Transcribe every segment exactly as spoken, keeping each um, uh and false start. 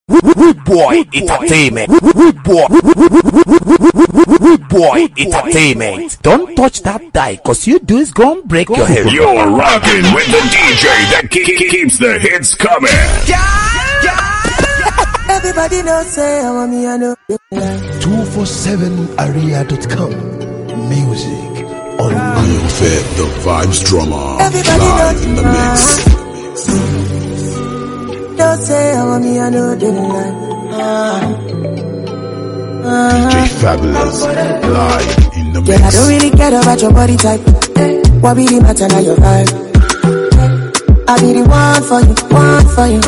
Rude Boy Entertainment. Rude Boy. Rude Boy Entertainment. Don't touch that die, cause you do is gonna break your head. You're rocking with the D J that ke- keeps the hits coming. Yeah, yeah. Everybody knows say I want me, I know. two forty-seven area dot com. Music on Real Fit, the Vibes Drummer. Everybody Live knows in the mix. Don't say I want me, I know. They lie. Ah. D J Fabulous, live in the mix. Yeah, I don't really care about your body type. What be the matter now, your vibe? I be the one for you, one for you.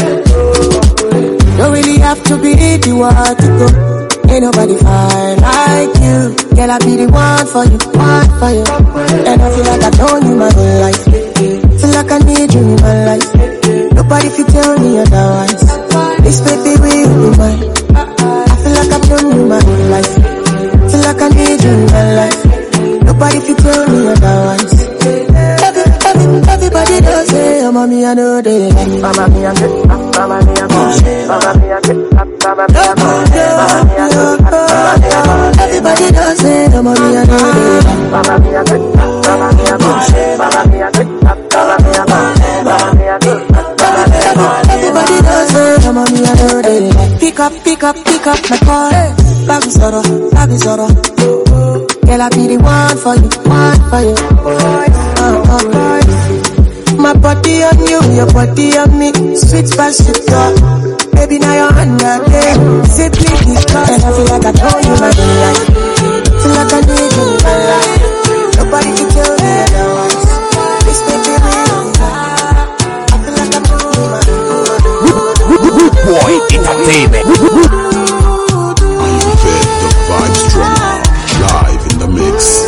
Don't really have to be the one to go. Ain't nobody fine like you. Girl, I be the one for you, one for you. And I feel like I've known you my whole life. Feel like I need you in my life. Nobody can tell me otherwise. This baby will be mine. I feel like I've known you my whole life. Feel like I need you in my life. Nobody can tell me otherwise. Every, every, everybody does say, oh mommy, I know they like me. Mama, me, I'm good. Mama, me, I'm good. Mama, me, I'm good. Mama, me, I'm good. Everybody does say, oh mommy, I know they like me. Mama, me, I'm good. Mama, me, I'm good. Mama, me, I'm good. Mama, me, I'm good. Mama, me, I'm good. Everybody does say, oh mommy, I know they like me. Pick up, pick up, pick up my call. Baby Soro, baby Soro. Girl, I be the one for you, one for you. Uh, uh, my body on you, your body on me. Sweet past your talk. Baby, now you're on your day. Simply because. And I feel like I know you my life. Feel like I need you in my life. Nobody can tell me otherwise. This baby real. I feel like I know you my life. Rude Boy Entertainment. Real Fit, the Vibes Drummer. Live in the mix.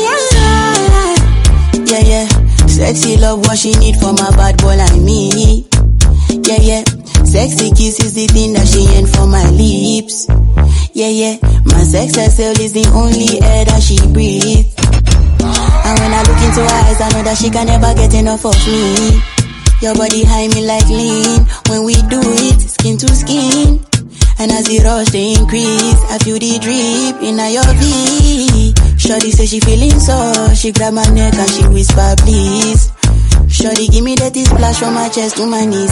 Yeah, yeah. Sexy love, what she need from a bad boy like me. Yeah, yeah. Sexy kiss is the thing that she ain't for my lips. Yeah, yeah. My sex herself is the only air that she breathes. And when I look into her eyes, I know that she can never get enough of me. Your body high me like lean. When we do it, skin to skin. And as the rush they increase, I feel the drip in your V. Shorty say she feeling so, she grab my neck and she whisper please. Shorty give me that splash from my chest to my knees.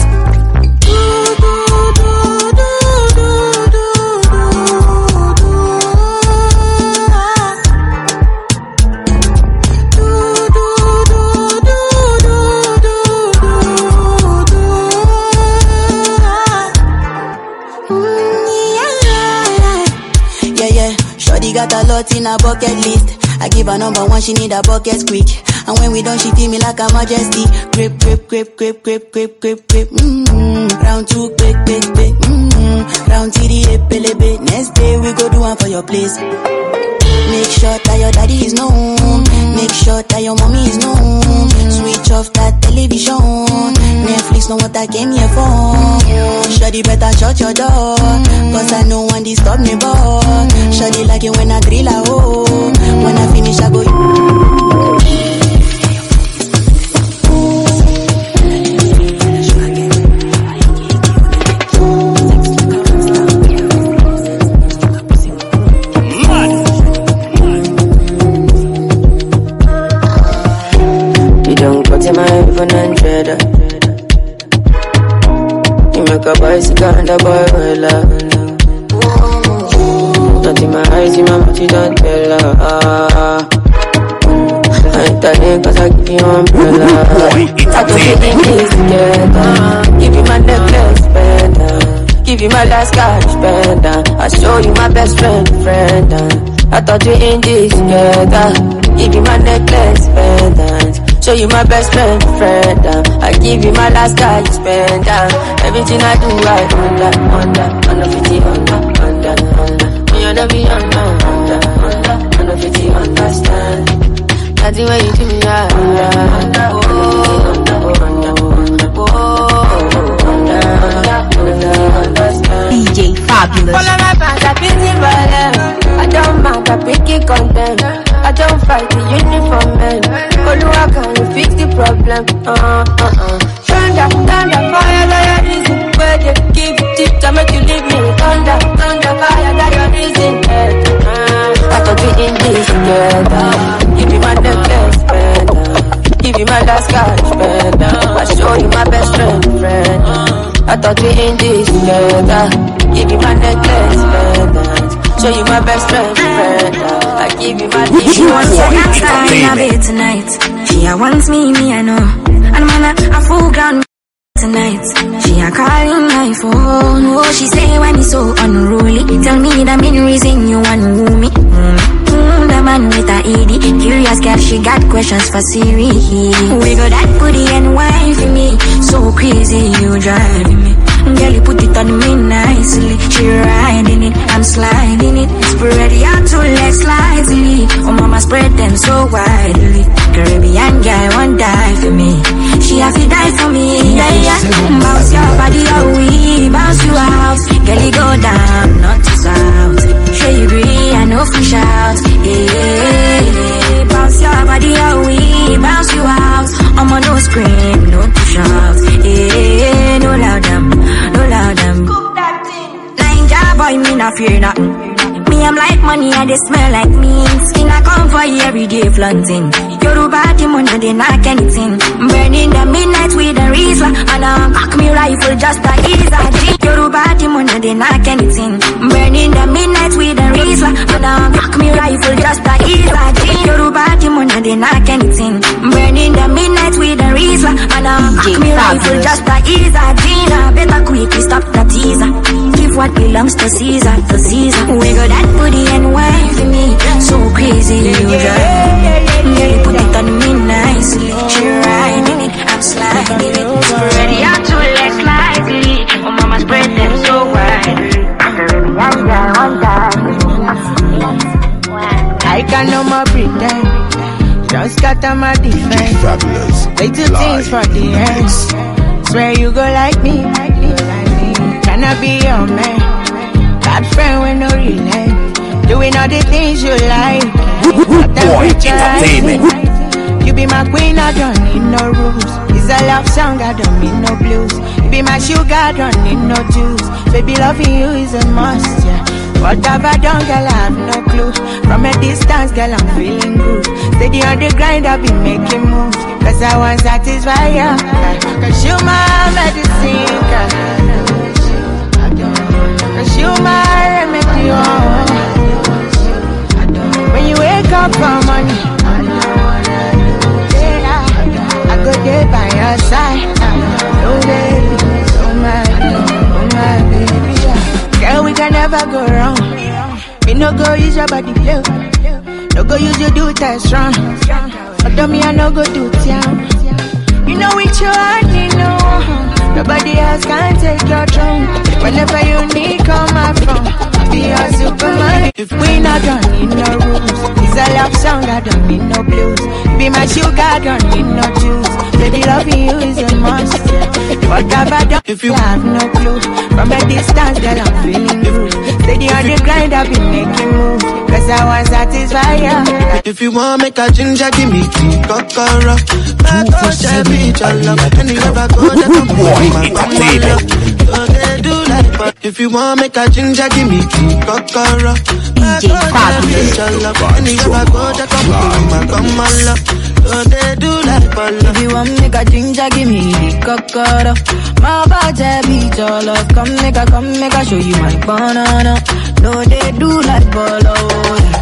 Got a lot in her bucket list. I give her number one, she need a bucket quick. And when we done, she feel me like a majesty. Grip, grip, grip, grip, grip, grip, grip, grip. Mm-hmm. Round two, quick, quick, quick. Mm-hmm. Round three, epelebe. Next day we go do one for your place. Make sure that your daddy is known. Make sure that your mommy is known. Switch off that television. Netflix know what I came here for. Shawty better shut your door, cause I know one disturb me, boy. Shawty like it when I drill a hole. When I finish I go. A bicycle and a boy will love. Not in my eyes, in my mouth, you don't tell her. I ain't telling cause I give you umbrella. I don't get in this together. Give you my necklace, spender. Give you my last cash, spender. I show you my best friend, friend. I thought we in this together. Give you my necklace, pendant. Show you my best friend, friend. Uh. I give you my last cash, spend. Uh. Everything I do, I under, under, under fifty, under, under, under. You never be under, under, under, under fifty, understand. That's the way you do me, I under, under, under, under, under, under, understand. D J Fabulous. All of my fans are busy for them. I don't mind, I pick it content. I don't fight the uniform men. Oluwa, can you fix the problem? Uh, uh, uh. Thunder, thunder, fire, like a reason. Where they give it tip to make you together. Give you my necklace, spender. Give you my last cash, spender. I show you my best friend, friend. I thought we in this together. Give you my necklace, spender. Show you my best friend, friend. I give you my. She wants to dance in a bed tonight. She a wants me, me I know. And man, I, I full ground tonight. She a calling my phone. Oh, she say when it's so unruly. Tell me the main reason you want woo me. Mm. Mm, the man with a E D. Curious girl, she got questions for Siri. We got that booty and wine for me. So crazy, you driving me. Girl, you put it on me nicely. She riding it, I'm sliding it. Spread your two legs slightly. Oh, mama spread them so widely. Caribbean girl won't die for me. She have to die for me. Yeah, yeah. Bounce your body, oh we bounce you out. Girl, you go down, not to south. Sure you agree, I know fish out. Yeah, bounce your body, oh we bounce you out. I'm on no scream, no push out. Yeah, no loud them, no loud them. Ninja boy, me not fear nothing. Me, I'm like money and they smell like me. Skin I come for you every day flaunting. Yoruba team on they knock anything. Burning the midnight with the Rizla. And I cock me rifle just a easy. Yoruba team on they knock anything. Burning the midnight with the Rizla. And I cock me rifle just a easy. Yoruba team on they knock anything. Burning the midnight with the Rizla. And I cock me rifle just a easy. Better quickly stop the teaser. Give what belongs to Caesar, to Caesar. We got that booty and wine for me. So crazy, you drive me. Girl, you put it on me nicely. She riding it, I'm sliding it. Spread it out two legs slightly. Oh, mama spread them so wide. I can no more pretend. Just got on my defense. Fabulous. They do things for the end. Swear you go like me. Can I be your man? Bad friend with no relent. Doing all the things you like. Boy, entertainment. You be my queen, I don't need no rules. It's a love song, I don't need no blues. You be my sugar, I don't need no juice. Baby, loving you is a must, yeah. What have I done, girl, I have no clue. From a distance, girl, I'm feeling good. Steady on the grind, I've been making moves. Cause I want to satisfy you. Cause you my medicine, girl. Cause you my remedy, oh. When you wake up for money, yeah, I go there by your side. Oh baby, oh my, oh my baby, yeah. Girl, we can never go wrong. Me no go use your body blue. No go use your do test strong. Although me I no go do town. You know it's your heart, you know. Nobody else can take your throne. Whenever you need, call my phone. Be your Superman. If we not don't need no rules. It's a love song, I don't need no blues. Be my sugar, I don't need no juice. Baby, loving you is a must. What have I done? If you have no clue. From a distance, girl, I'm feeling good. Steady on the grind, I've been making moves. Cause I want to satisfy you. If you want make a ginger, give me tea, kokoro. I go share beach, I love. And you never go to the boy, entertainment. They do like, but if you want make a ginger, give me tea, kokoro. D J Fabulous. And you never go to the love. They do like, but if you want make a ginger, give me the kokoro. My body beach, all love. Come make a, come make a show you my banana. No, they do like bolo.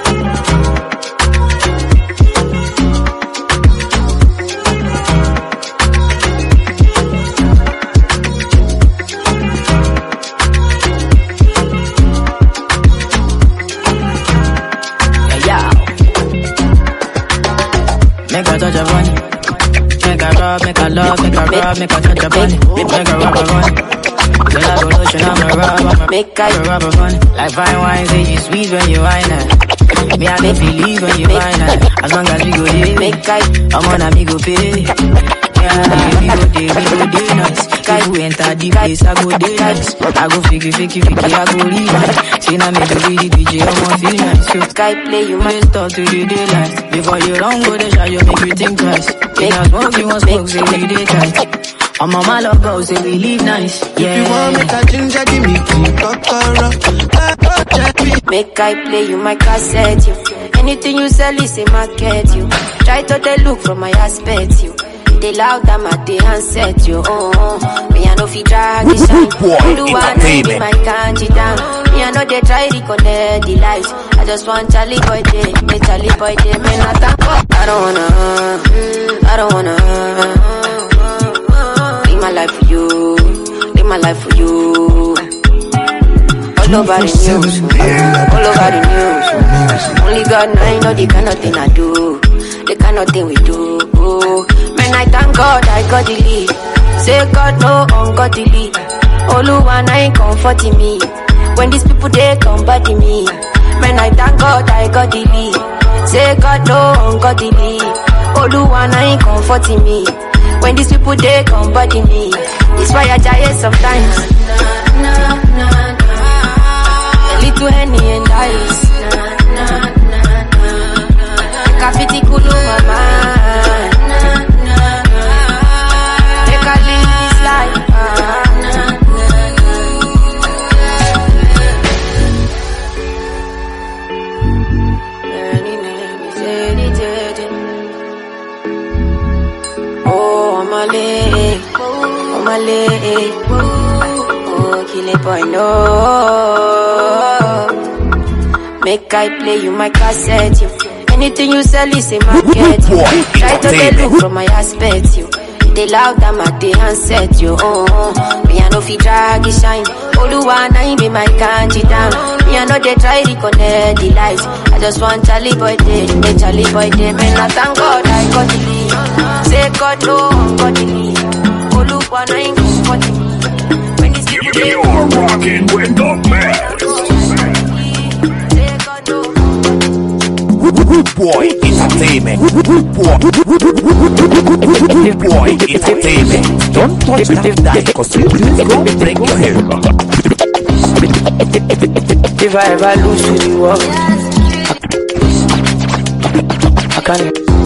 Make a touch of money. Make a rub, make a love, make a rub, make a touch of money. Make a rub of money. Girl, I go lotion, I'm a rub, I'm a make a rub of money. Like fine wine, say you sweet when you wine it. Me and they believe when you wine it. As long as we go there, make I, I'm on a me go pay. Yeah, we go there, we go there nice. Guy who enter the place, I go there nice. I go fiki, fiki, fiki, I go leave nice. See now me do the D J, I want feel nice. So Sky play, you might start to the daylight. Before you long go the shot, you make you think twice. Make us smoke, you want smoke, say we dey tight. I'm on my love go, say we live nice. Yeah. If you want make a ginger, give me tea, kokoro. Make I play you my cassette, you. Anything you sell is a market, you. Try to take look from my aspect, you. They loud them at the handset, you. Oh, oh. Me I know fi drag the shine. Do one night be my kanji down. Me I know they try to connect the lights. I just want Charlie boy day, me Charlie boy day. Me not thank God. I don't wanna, I don't wanna. Live my life for you, live my life for you. All over the news, all over the news. Only God know I know the kind of thing I do, the kind of thing we do. Man, I thank God I got the lead. Say God no ungodly. Oluwa ain't comforting me. When these people they come body me. Man, I thank God I got the lead. Say God no ungodly. Oluwa ain't comforting me. When these people they come body me. It's why I die sometimes. Nah, nah, nah. A little Henny and ice. Kafiti kulu mama. Take a live this life. Oh, Omale, Omale, oh, kill it boy, no. Make I play you my cassette, you. Anything you sell is a market, you. Try to take look from my aspect, you. They loud them at the handset, you. Oh, oh. Me I know fi drag it shine. Oluwa na be my kanji down. Me I know they try to connect the lights. I just want Charlie boy day, me Charlie boy day. Me not thank God I got the lead. Say God no, got the lead. Oluwa na ain't comforting me. When these people they you're rocking with the best. Good boy entertainment. Good boy. Good boy entertainment. Don't touch that die, cause you will break your head. If I ever lose to the world, I can't.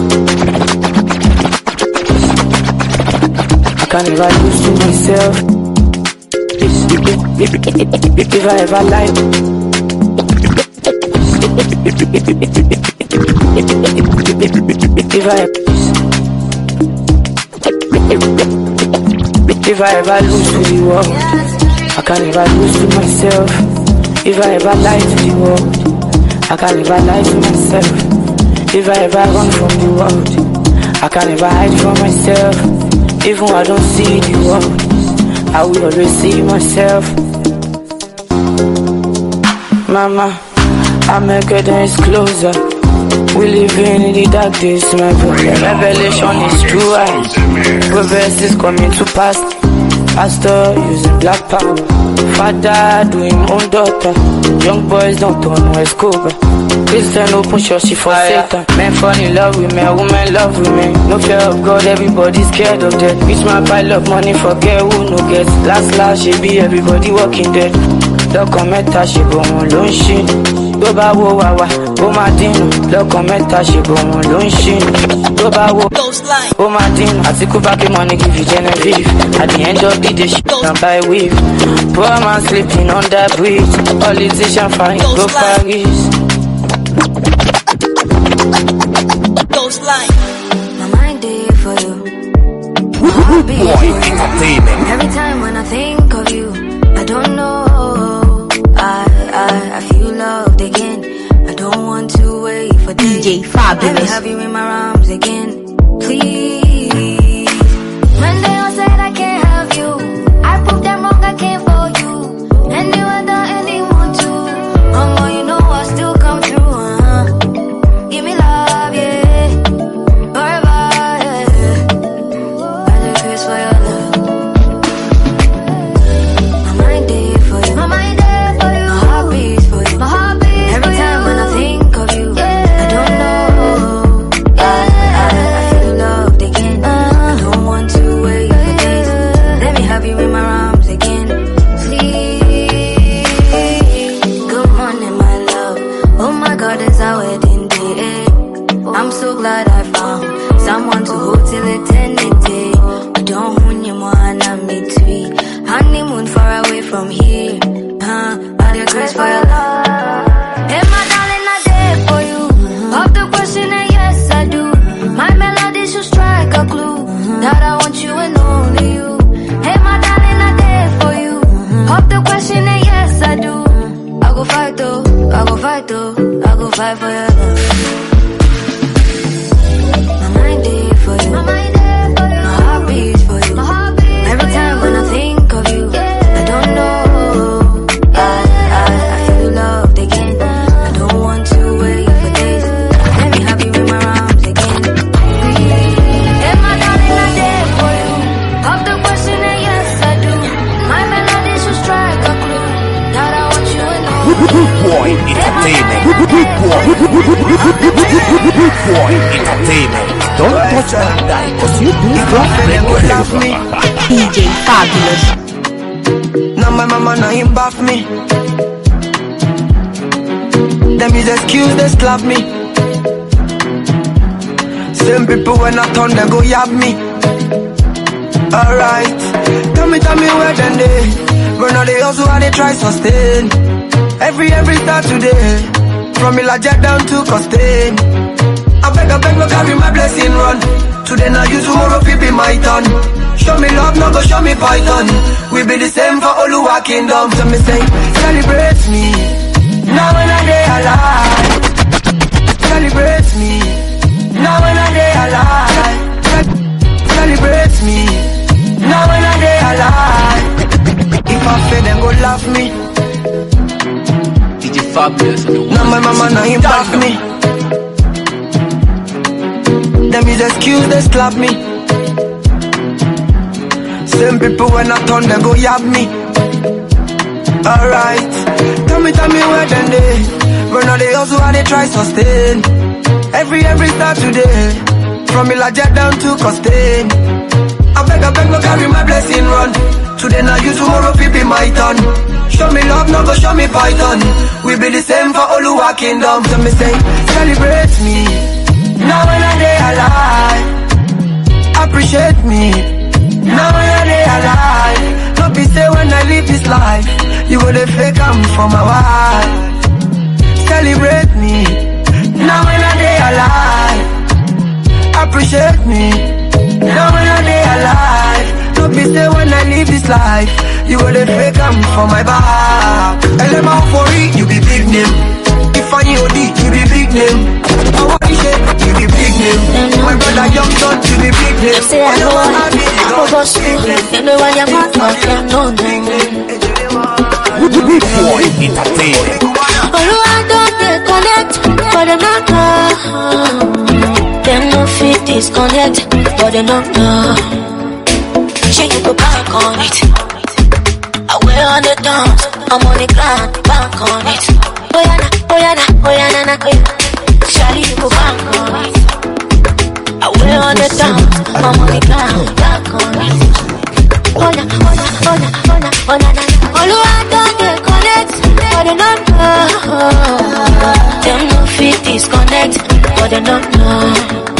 I can't ever lose to myself. If I ever lie. If I If I ever lose to the world, I can never lose to myself. If I ever lie to the world, I can never lie to myself. If I ever run from the world, I can never hide from myself. Even when I don't see the world, I will always see myself. Mama, I'm a good and it's closer. We live in the dark days, my brother. Revelation is true. Proverbs is coming to pass. Pastor using black power. Father doing own daughter. Young boys don't turn no Escobar. Christian open church for Satan. Men fall in love with men, women love women. No fear of God, everybody scared of death. Rich man pile up money, forget who no gets. Last last she be everybody walking dead. Lọ́kàn mẹ́ta ṣe bò wọ́n ló ń ṣí. Tó bá wo wàwà, ó máa dínú. Lọ́kàn mẹ́ta ṣe bò wọ́n ló ń ṣí. Tó bá wo, ó máa dínú. Àtíkú bá kí money give you Genevieve. At the end of the day, she can buy weave. Poor man sleeping on that bridge. Politician fine, go Paris. My mind day for you. My heart beat for you. Every time when I think of you, I don't know. I, I, I feel loved again. I don't want to wait for days. D J Fabulous. Let me have you in my arms again, please. When they all said I can't have you, I proved them wrong, I came for you. Anyone that anyone to, mama, you know I still come through, uh-huh. Give me love, yeah. Forever, yeah. I just wish for your love. Glad I found someone to hold till eternity. I don't want you more and I me too. Honeymoon far away from here. Huh? By the grace for your love. Hey, my darling, I did for you. die for your love. My mind is for you. My heart beats for you. Every time when I think of you, I don't know. I, I, I feel loved again. I don't want to wait for days. Let me have you in my arms again. If my darling, I'm there for you. Pop the question and yes I do. My melody should strike a clue that I want you in all. Good boy entertainment. Good boy. Good boy entertainment. Don't touch that die, cause you do not break your head. D J Fabulous. Now my mama now him bath me. Them is excuse they slap me. Same people when I turn they go yab me. Alright, tell me, tell me where then they run all they also how they try sustain. Every, every start today from Ilaja down to Costain. I beg, I beg, no carry my blessing run. Today now you, tomorrow it be my turn. Show me love, no go show me python. We be the same for Oluwa Kingdom. So me say, celebrate me now when I day alive. Celebrate me now when I day alive. Celebrate me now when I day alive. If I fail, then go laugh me. D J Fabulous. Now my mama now him back me. Them is excuse they slap me. Same people when I turn they go yab me. Alright, tell me, tell me where then they run all they also how they try sustain. Every, every start today from Ilaja down to Costain. I beg, I beg, no carry my blessing run. Today now you, tomorrow it be my turn. Show me love, no go show me python. We be the same for Oluwa Kingdom. So me say, celebrate me now when I day alive. Appreciate me now when I day alive. Don't be say when I live this life you go to fake I'm for my wife. Celebrate me now when I day alive. Appreciate me now when I day alive. Don't be say when I live this life you go to fake I'm for my back. L M out for it, you be big name. If I O D, you be big name. I want to shake, you be big name. My brother young son, you be big name. Say I know I go go school. You know why you're not my friend, no name. Good boy entertainment. Oluwa don't get connect, but them not know. Them no fit disconnect, but them not know. She you go back on it. I wear on the dance, I'm on the ground, back on it. Oh yeah, na, oh yeah, na, oh yeah, na, na, oh yeah. Shawty, you go back on it. I wear on the dance, I'm on the ground, back on it. Oh yeah, oh yeah, oh yeah, oh yeah, oh yeah, na, na. Oluwa don't get connect, but they don't know. Them no fit disconnect, but they don't know.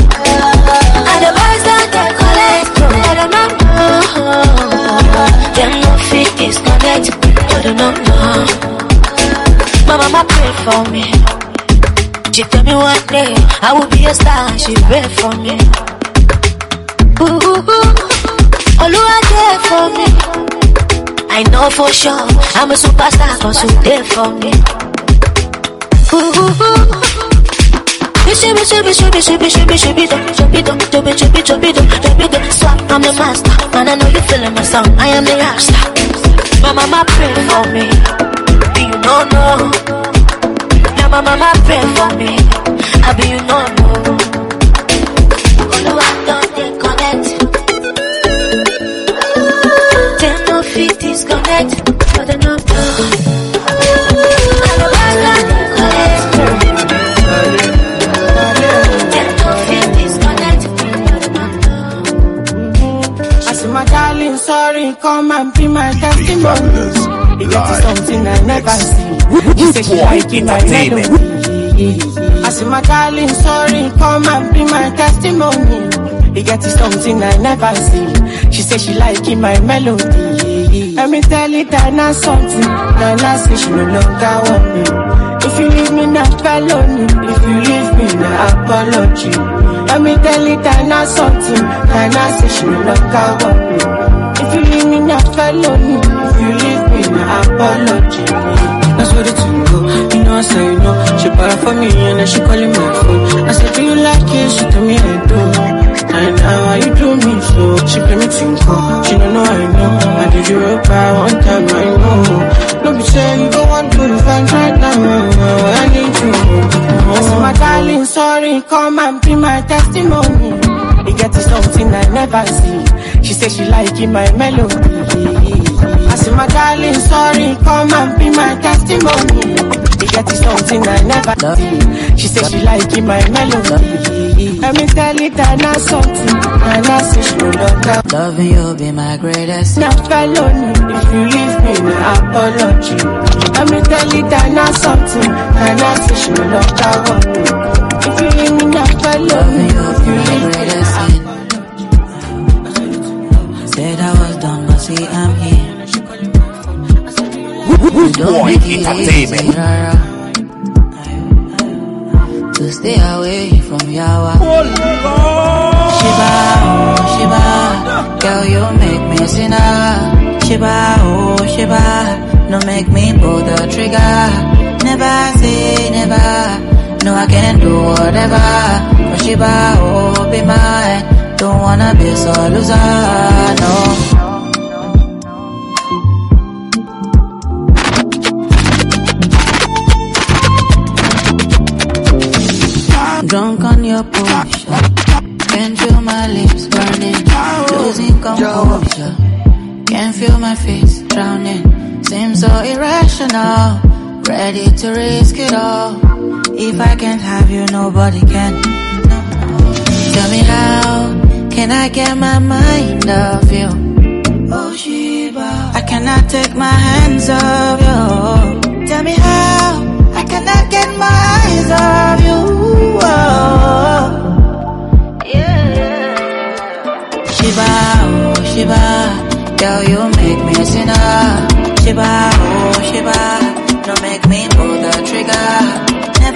And the boys don't get collect, but they don't know. Them no fit disconnect, but they don't know. My mama pray for me. She tell me one day I will be a star. She pray for me. Ooh, ooh, ooh. Oluwa there for me. I know for sure I'm a superstar, cause you there for me. Ooh, ooh, ooh. Shibi, shibi, shibi, shibi, shibi, shibi, do, shibi, do, shibi, shibi, shibi, do, shibi, do. Swap, I'm the master, and I know you feeling my song. I am the rock star. My mama pray for me. Do you know, no? Now my mama pray for me. I be you know, no. Oluwa don't they connect. They no fit disconnect, but they no know. Oluwa don't they connect. They no fit disconnect, but they no know. I see my darling, sorry, come and be my testimony. It is something I never see. She said she like it, my melody. I say my darling, sorry, come and be my testimony. It gets something I never see. She said she like it, my melody. Let me tell you that not something. Now I say she no longer want me. If you leave me, not felony. If you leave me, not apology. Let me tell you that not something. Now I say she no longer want me. If you leave me, not felony. If you leave me, not apology. That's what it's to go. You know I say you know. She para for me and then she calling my phone. I said, do you like it? She told me I do. And now how you do me so? She play me tinko. She don't know I know. I did you up by one time I know. No be say you don't want to find right now. I need you. I said, my darling, sorry, come and be my testimony. You get to something I never see. She said she like it, my melody. I said, my darling, sorry, come and be my testimony. You get to something I never see. She said she like it, my melody. Let me tell you that now something, and I say she no longer. Loving you be my greatest. Now felony, if you leave me, no apology. Let me tell you that now something, and I say she no longer want me. If you leave me, now felony, if you leave me, said I was done, but see I'm here. Rude Boy Entertainment. To stay away from Yawa. Shiba, oh Shiba, girl you make me sinner. Shiba, oh Shiba, no make me pull the trigger. Never say never, no I can do whatever. For Shiba, oh be mine, don't wanna be so loser, no. Drunk on your Porsche, can't feel my lips burning, losing composure. Can't feel my face drowning, seems so irrational. Ready to risk it all. If I can't have you, nobody can. Tell me how can I get my mind off you? Oh Shiba, I cannot take my hands off you. Tell me how I cannot get my eyes off you. Oh, yeah. Shiba, oh Shiba, girl you make me sinner. Shiba, oh Shiba, don't make me pull the trigger. Never.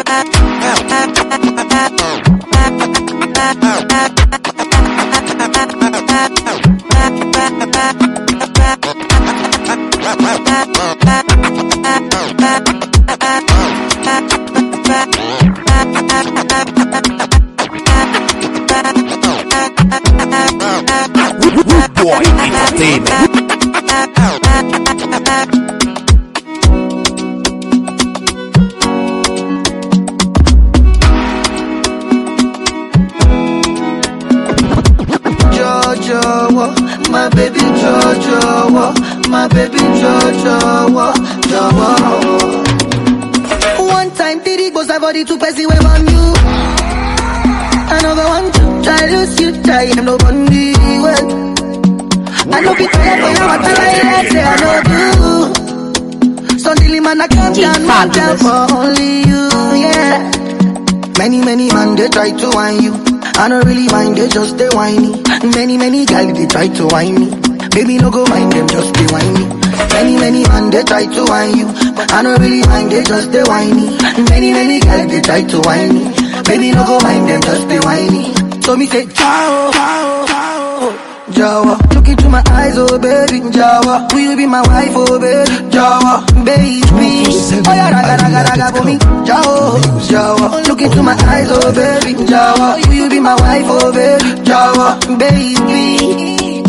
Rude Boy Entertainment. Jojo, my baby Jojo, my baby Jojo, Jojo. One time, Diddy goes I body to pass away on you. Another one to try lose you, try him no bundy well. I know people that for you, what I say I know do. So daily man I come down, man down for only you, yeah. Many, many man they try to whine you. I don't really mind, they just they whiny. Many, many guys they try to whine me. Baby no go mind them, just they whiny. Many, many man they try to whine you. But I don't really mind, they just they whiny. Many, many guys they try to whine me. Baby no go mind them, just they whiny. So me say ciao, ciao, ciao. Jawa, look into my eyes, oh baby, Jawa. Will you be my wife, oh baby, Jawa, baby? Oh yeah, raga, raga, raga for me, Jawa, Jawa. Look into my eyes, oh baby, Jawa. Will you be my wife, oh baby, Jawa, baby?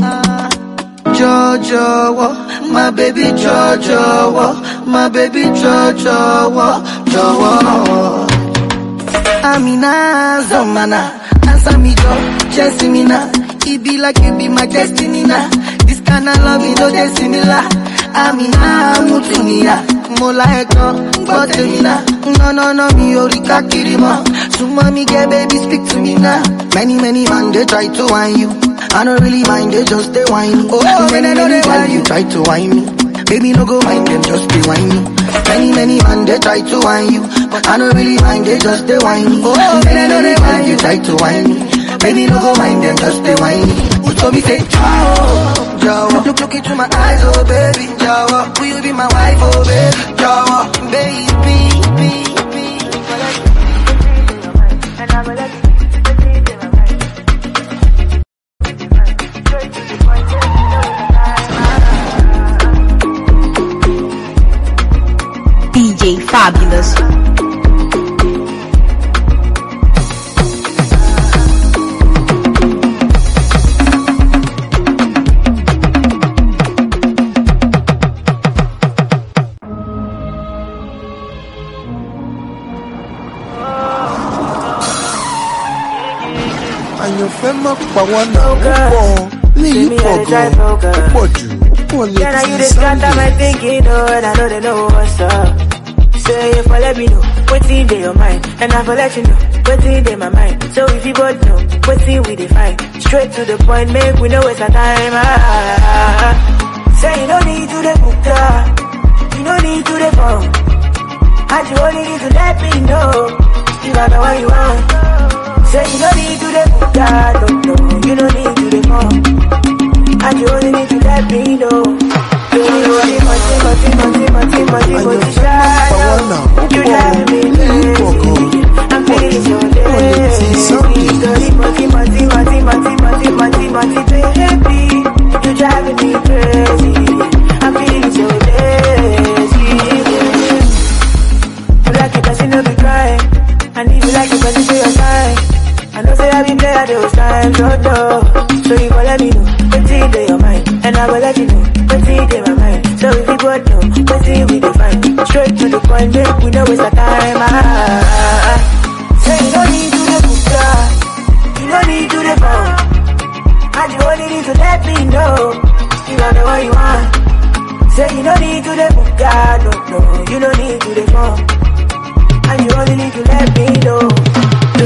Jojo, my baby, Jojo, my baby, Jojo, Jawa. Amina, Zomana, answer me, Jo, just me now. It be like it be my destiny now. This kind of love is no similar. Amina, Mutunia, Mola Eto, Botemina. No, no, no, me Orika Kirima. So mommy, get baby, speak to me now. Many, many man, they try to whine you. I don't really mind, they just they whine me. Oh, many, many man, you try to whine me. Baby, no go mind them, just be whine me. Many, many man, they try to whine you. But I don't really mind, they just they whine me. Oh, many, many man, you try to whine me. Baby, no go mind them, just they whine me. So me say, ciao, Jawa. Look, look into my eyes, oh baby, Jawa. Will you be my wife, oh baby, Jawa, baby, D J Fabulous. And your family power now. Me, you forgot. What do? Yeah, now you just got that my thinking, oh, and I know they know what's up. Say if I let me know, what's in your mind, and I will let you know, what's in my mind. So if you both know, what's in we define, straight to the point, make we know it's a time. Ah, say you don't need to the book, you don't need to the phone, and you only need to let me know, you got the one you want. Say you don't need to the book, don't know, you don't need to the phone, and you only need to let me know. You only money, money, money, money, money, money, shadow. You drive me crazy. I'm feeling so lazy. Money, money, money, money, money, money, money, money, baby. You drive me crazy. I'm feeling so lazy. You like it 'cause you know me crying, and if you like it 'cause you see your sign. I know say I be there those times, oh no. So you go let me know what's in your mind, and I will let you know what's in my mind. So if you both know what's in we define, straight to the point, make we know it's a time. Ah, say you don't need to the book, you don't need to the phone, and you only need to let me know you are the one you want. Say you don't need to the book, no, no, you don't need to the phone, and you only need to let me know. You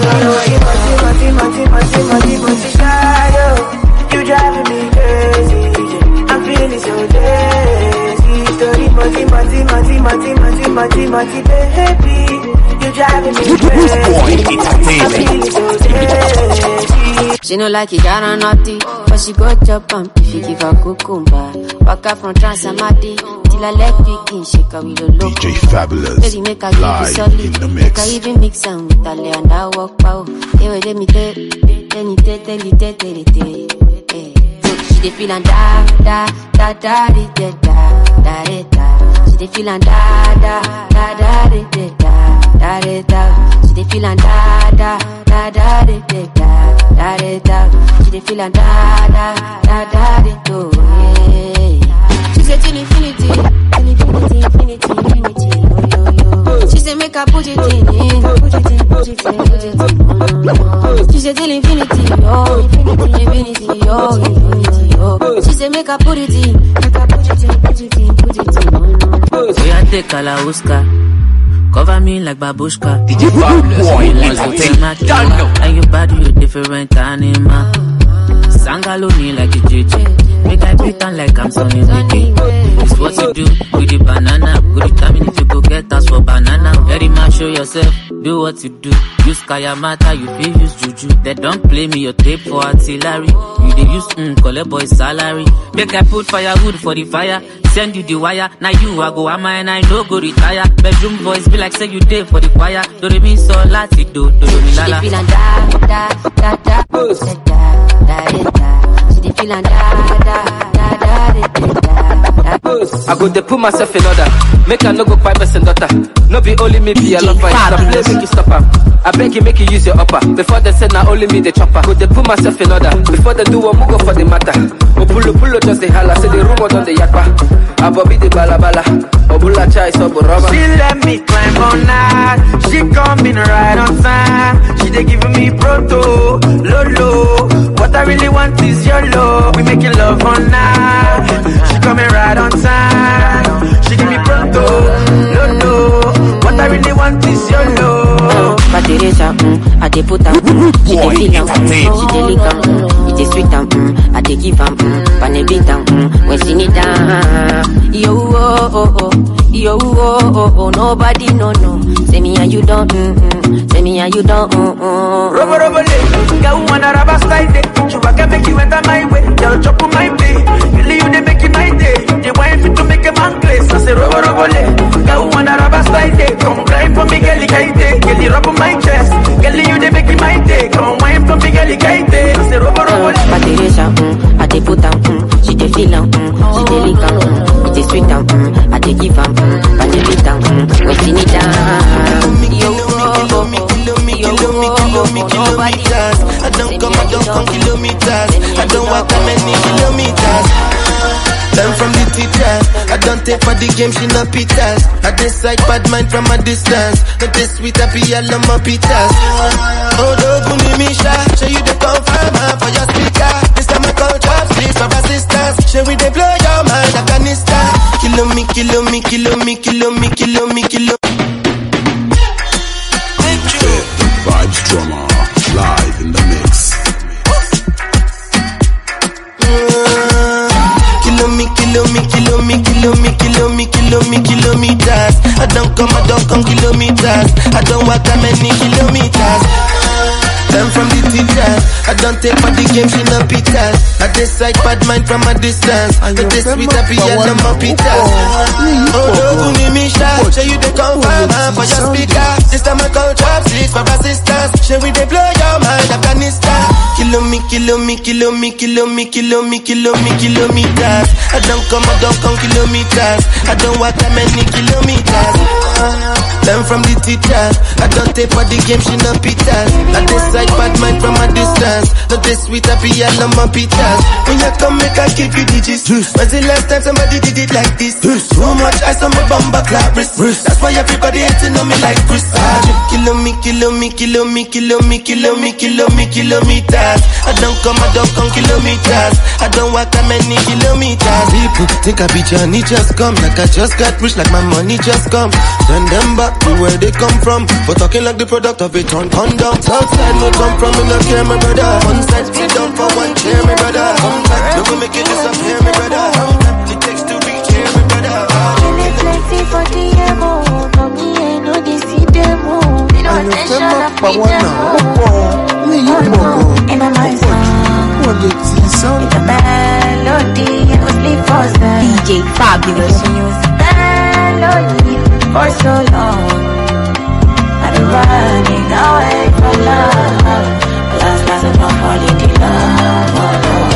driving me crazy. I'm feeling so lazy. Story, money, money, money, money, money, money, money, baby. You driving me crazy. I'm feeling so lazy. She no like it, got on naughty, but she go chop on if you give her cucumber. Walk out from Transamadi till I let begin, shake her with a look. D J Fabulous, baby, make her live solid, in the mix. Make her even mix them with a lay and I walk pow. Hey, wait, let me take, let me take, let me take, let me take. She dey feel and da da da da da da da da da. She dey feel and da da da da da da da da da. She dey feel and da da da da da da da da da. She dey feel and da da da da da da. She said till infinity, infinity, infinity, infinity. Oh yo yo. She said make her put it in, put it in, put it in, put it in. She said till infinity, oh infinity, infinity, oh infinity. She say make her put it in, make her put it in, put it in, put it in. We a take Kalauska, cover me like babushka. D J Fabulous, boy, let's go take my time. And your body you different animal. Sangalo me like a J J, make I pretend like I'm Sonny Nicky. It's what you do with the banana. Good determine if you go get us for banana. Very much show yourself, do what you do. Use Kayamata, you feel use Juju. They don't play me your tape for artillery. You they use mm, collect boy salary. Make I put firewood for the fire. Send you the wire. Now you I go am and I no go retire. Bedroom voice be like say you day for the choir. Do they mean so lati do do do mi lala. She feel and da da da da da da da. She feel and da da da da da da. I go to put myself in order. Make a no go five percent daughter. No be only me be a lover. If I play make you stop her. I beg you make you use your upper. Before they say now only me the chopper. Go to put myself in order. Before they do one go for the matter. Opulo pulo just the holla. Say the rumor on the yakpa. I bobby the bala bala. Obula chai so rubber. She let me climb on night. She coming right on time. She they giving me proto, lolo. What I really want is your love. We making love on night. She coming right on time. She give me pronto, lolo. What I really want is your love. Pateresa, mm, I dey put am, mm, she dey feel am, mm, she dey lick am, mm, it dey sweet am, mm, I dey give am, mm, pane beat am, mm, when she need am. Yo oh oh oh, yo oh oh oh, nobody no no. Say me and you don't, mm mm. Say me and you don't, mm mm. Robo robo le, girl wanna rubber style day. You can make you enter my way, girl chop on my day. Really you dey make it my day. You want fit to make a man place. I say robo robo le, girl wanna rubber style day. Come grind for me, girl kaite, girl rub on my chest. Girl you dey make it my day. Come wine for me, girl kaite. I say robo robo le. Pateresa, mm, I dey put am, mm, she dey feel am, mm, she dey lick am, mm, it dey sweet am, mm, I dey give am, mm, pane beat am, mm, when she need am. Yo oh oh oh, yo oh oh oh, kilometers. I don't come, I don't come kilometers. I don't walk that many kilometers. Learn from the teachers. I don't take for the game, she no pitas. I decide bad mind from a distance. Not this sweet, happy, I love my pitas. Oh, don't give me shot. Show you the confirm for your speaker. This time I call job, please, for assistance. Show we they blow your mind, Afghanistan. Kilo me, kilo me, kilo me, kilo me, kilo me, kilo me. Vibes Drummer, live in the mix. Kilo me, kilo me, kilo me, kilo me, kilo me, kilo me, kilometers. I don't come, I don't come kilometers. I don't walk that many kilometers. Them from the teachers. I don't take for the game, she no pitas. I decide bad mind from a distance. Not this sweet, happy, I love my pitas. Oh, don't give me shot. Show you the confirm for your speaker. This time I call job, please, for assistance. Show we they blow your mind, Afghanistan. Kilo me, kilo me, kilo me, kilo me, kilo me, kilo me, kilometers. I don't come, I don't come kilometers. I don't walk that many kilometers. Them from the teachers. I don't take for the game, she no pitas. I decide bad mind from a distance. Not this sweet, happy, I love my pitas. When you come, make I give you digits. When's the last time somebody did it like this? Too much ice on my bumper clap wrist. That's why everybody hating on me like Chris. Kilo me, kilo me, kilo me, kilo me, kilo me, kilo me, kilometers. I don't come, I don't come kilometers. I don't walk that many kilometers. People think I be Johnny, just come. Like I just got rich, like my money just come. Send them back to where they come from. But talking like the product of a ton condom. Southside no come from, me no care, my brother. One side sit down for one chair, my brother. Come back, no go make it disappear, my brother. It takes to reach here, my brother. Feeling plenty for the emo. No me ain't no this see demo. Me no attention of me demo. In my mind song, with the melody, I was sleep for them. D J Fabulous. She used the melody for so long. I've been running away from love. Last night I'm not falling in love, oh Lord.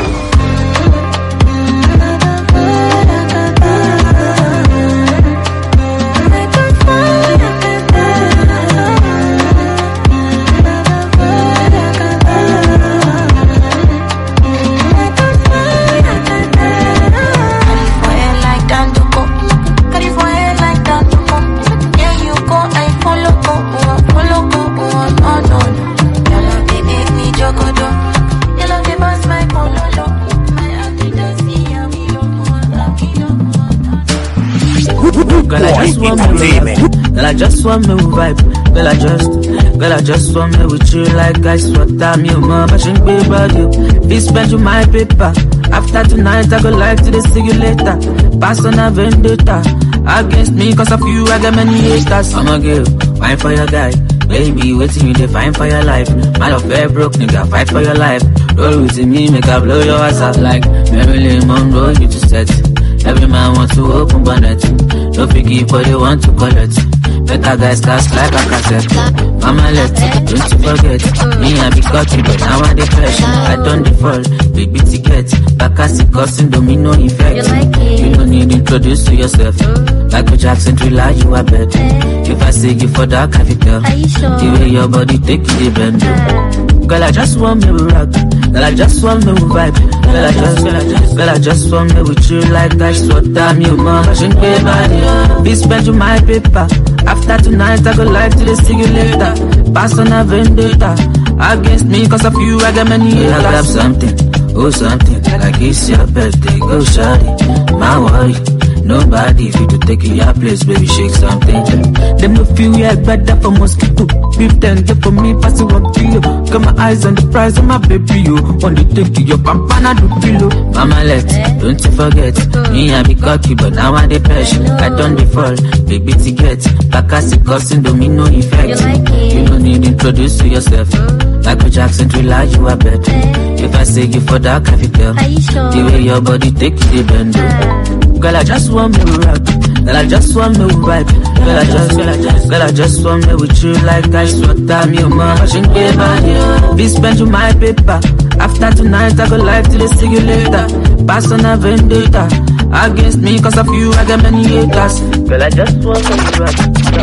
Girl, I just want me Girl, I just want me vibe. Girl, I just, girl, I just want me with you like ice water. Me, mama, but she be about you. Please spend you my paper. After tonight, I go like to see you later. Pass on a vendetta against me, cause of you, I got many haters. I'm a girl, wine for your guy. Baby, waiting you define for your life. My love very broke, nigga, fight for your life. Roll with me, make I blow your ass out like Marilyn Monroe, you just set. Every man wants to open bonnet. No figgy, but they want to collect. Better guys cast like a cassette. Mama let, don't you forget. Me I be cocky, but now I dey fresh. I don't default, baby ticket. Bakasi causing domino effect. You, like you don't need to introduce to yourself. Like a Jackson thriller, you are bet. If I say you for that, can you tell? Sure? The way your body take it, bend. Girl, I just want me rock. Girl, I just want me vibe. Girl, I just, girl, I just, girl, I just want me with you like I sweat. Damn you, mama, she pay body. Please spend you my paper. After tonight, I go like to see you later. Pass on a vendetta against me, cause of you, I got many haters. I grab something, oh something, like it's your birthday, go shawty. My worry, nobody if you to take in your place, baby, shake something. Them no feel yeah better for mosquito. Beef ten get for me, pass it one kilo. Got my eyes on the price of my baby, yo. On the take your pampana do kilo. Mama let, don't you forget. Me I be cocky, but now I dey fresh. I don't default, baby ticket. Bakasi causing domino effect. You don't need to introduce to yourself. Like a Jackson thriller, you are bet. If I say you for that, can you tell? The way your body take it, bend. Girl, I just want me rock. Girl, I just want me vibe. Girl, I just, girl, I just, girl, I just want me with you like I sweat. I'm your mama, she pay body. Please spend you my paper. After tonight, I go like to see you later. Pass on a vendetta against me, cause of you, I got many haters. Girl, I just want me rock.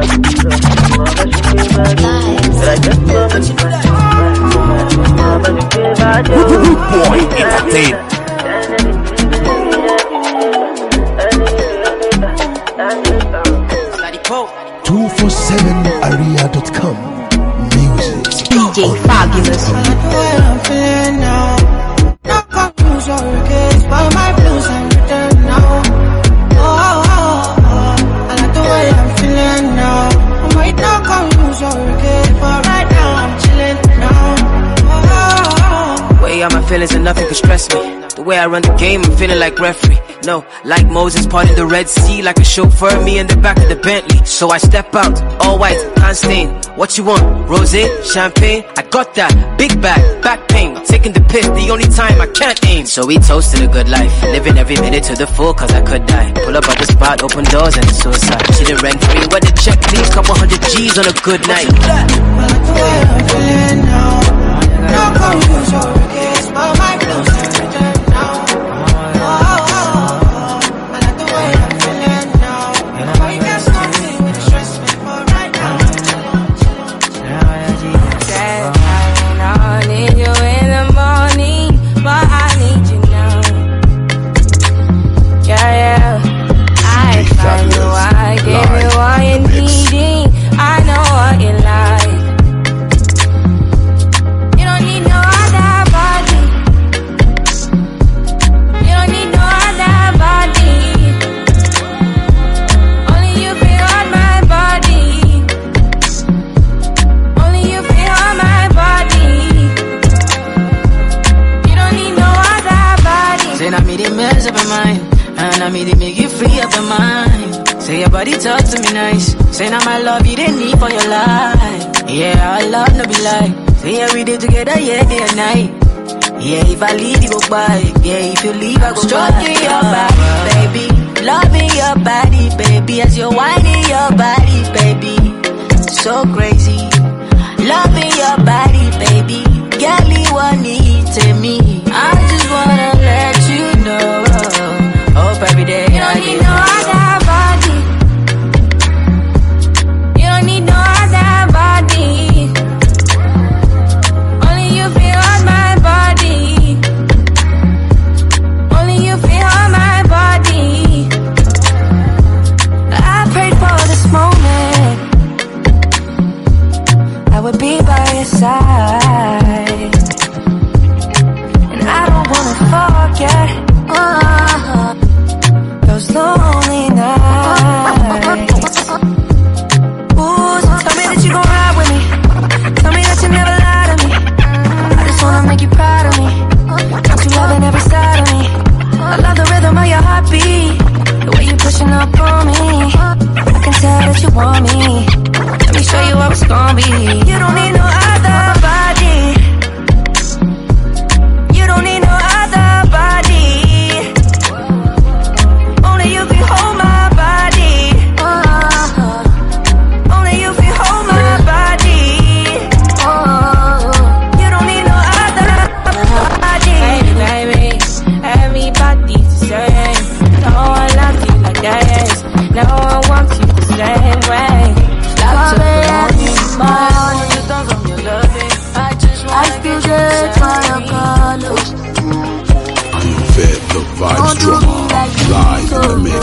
Mama, she pay body. Girl, I just want me vibe. Mama, she pay body. Rude Boy Entertainment. two forty-seven area dot com Music D J Fabulous. I like the way I'm feeling now. No confuse your regrets, but my blues are written now. Oh, oh, oh, oh. I like the way I'm feeling now. I might not confuse your regrets, but right now I'm chilling now. Oh, oh, oh. Way out my feelings and nothing can stress me. The way I run the game, I'm feeling like referee. No, like Moses parted the Red Sea, like a chauffeur, me in the back of the Bentley. So I step out, all white, can't stain. What you want? Rosé, champagne? I got that. Big bag, back pain, taking the piss, the only time I can't aim. So we toasted a good life, living every minute to the full, cause I could die. Pull up at the spot, open doors and it's suicide. She didn't rent free, where the check please, couple hundred G's on a good night. I like the way I'm feeling now. No confuse your regrets, but my blues are written now. Oh, oh, oh. I like the way I'm feeling now. But you can't stop me when you stress me for right now. I need you in the morning, but I need you now. Yeah, yeah. I find you, I give you all you're needing. I know what you like. You don't need no other body. You don't need no other body. Only you feel on my body. Only you feel on my body. You don't need no other body. Say I made it mess up your mind, and I made it make you free up your mind. Say your body talk to me nice. Say now my love you didn't need for your life. Yeah, our love no be lie. Say every day together, yeah, day and night. Yeah, if I leave you go by. Yeah, if you leave I go Stroking your body, baby. Loving your body, baby. As you're whining your body, baby. So crazy. Loving your body, baby. Girl, you want it to me. I just wanna let you know. Hope every day you don't need no other body. You don't need no other body. Only you feel on my body. Only you feel on my body. I prayed for this moment. I would be by your side. And I don't wanna forget oh, those lonely nights. Ooh, so tell me that you gon' ride with me. Tell me that you never lie to me. I just wanna make you proud of me. Don't you loving every side of me? I love the rhythm of your heartbeat. The way you pushing up on me. I can tell that you want me. Let me show you how it's gon' be. You don't need no other body. You don't need no other body. Only you can hold my body. Oh, only you can hold my body. Oh, you don't need no other body. Hey, baby, everybody's the same. No one loves you like that. No one wants you the same way. I still get for your colors. Unfed the vibes drama live in the mix.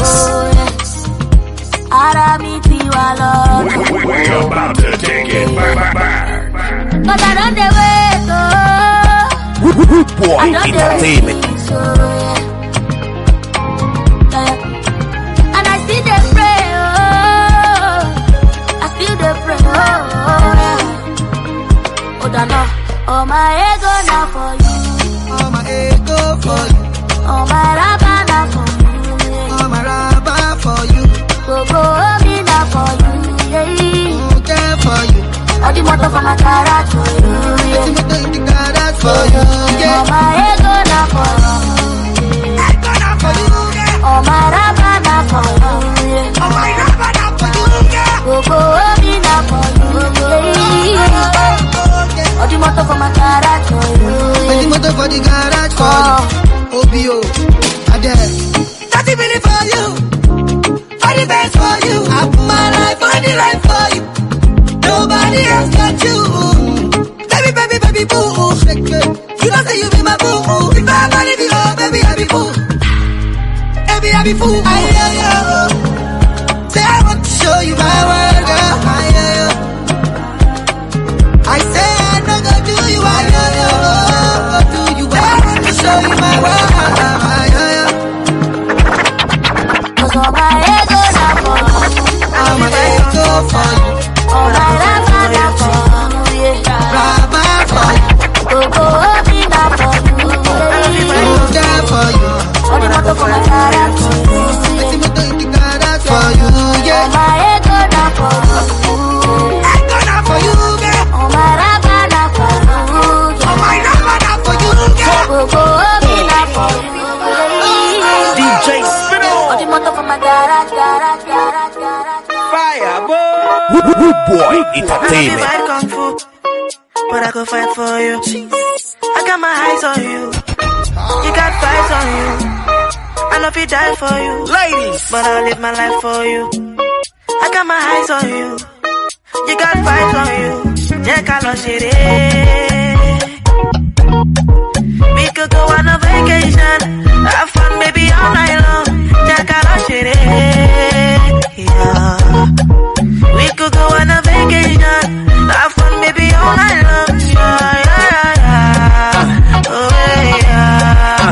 We're about to take it back, back, back. Cause I don't the way go. Good boy entertainment. And I still the pray, oh, I still the pray, oh, oh, oh, no. Oh my ego now for you. Oh my ego for you. Oh my raba now for you. Oh my raba for you. Go go me now for you. Yeah. Okay for you. All the motor for my garage for you. Yeah. The motor in the garage for you. Yeah. Oh my ego now for you. Ego now for you. Yeah. Oh my raba now for you. Yeah. Oh my raba now for you. Yeah. Go go me now for you. Yeah. All the motor for my garage for you. All the motor for the garage for you. O B O, Adele. thirty minutes for you. For the best for you. I put my life on the line for you. Nobody else got you. Baby, baby, baby, boo. You don't say you be my boo. If I ever leave you, oh, baby, I be fool. Baby, I be fool. I, I, I, fire, boy. Rude Boy Entertainment. I be kung fu, but I go fight for you. I got my eyes on you. You got vibes on you. I know if you die for you, ladies, but I'll live my life for you. I got my eyes on you. You got vibes on you. Yeah, Carlo Shiri. We could go on a vacation, have fun, baby, all night long. Yeah, Carlo Shiri. Yeah. We could go on a vacation, have fun, baby, all night long. Yeah, yeah, yeah. Oh, yeah.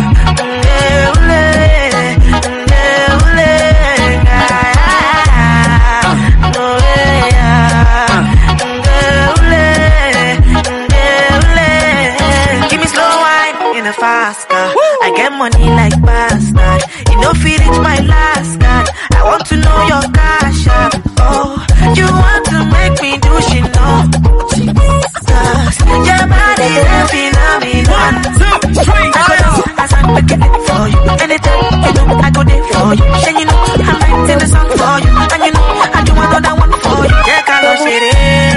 Fast car. I get money like bastard. You know feel it my last card. I want to know your cash app. Oh, you want to make me do shit, no? Jesus, your body is phenomenal. One, two, three, four. As I'm making it for you. Anytime you know I go there for you. And you know I'm writing the song for you. And you know I do another one for you. Yeah, Carlo Shiri.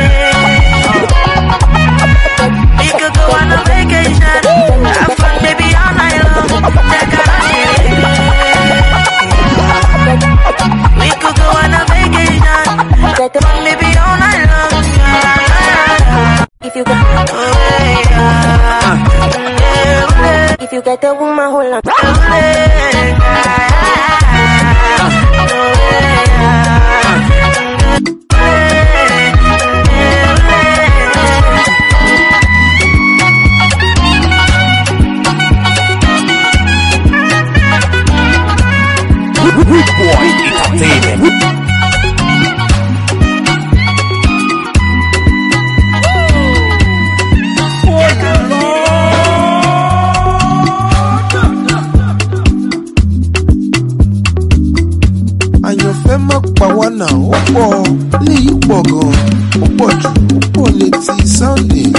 We could go on a vacation. Have fun, baby, all night long. Yeah, Carlo Shiri. We could go on a vacation. Have fun, baby, all night long. If you got, oh, yeah. If you get a woman, hold on. Rude Boy Entertainment. Àyànfẹ́ má pa wá náà, ó pọ̀ léyìí pọ̀ gan-an, ó pọ̀ jù, ó pọ̀ létí Sunday.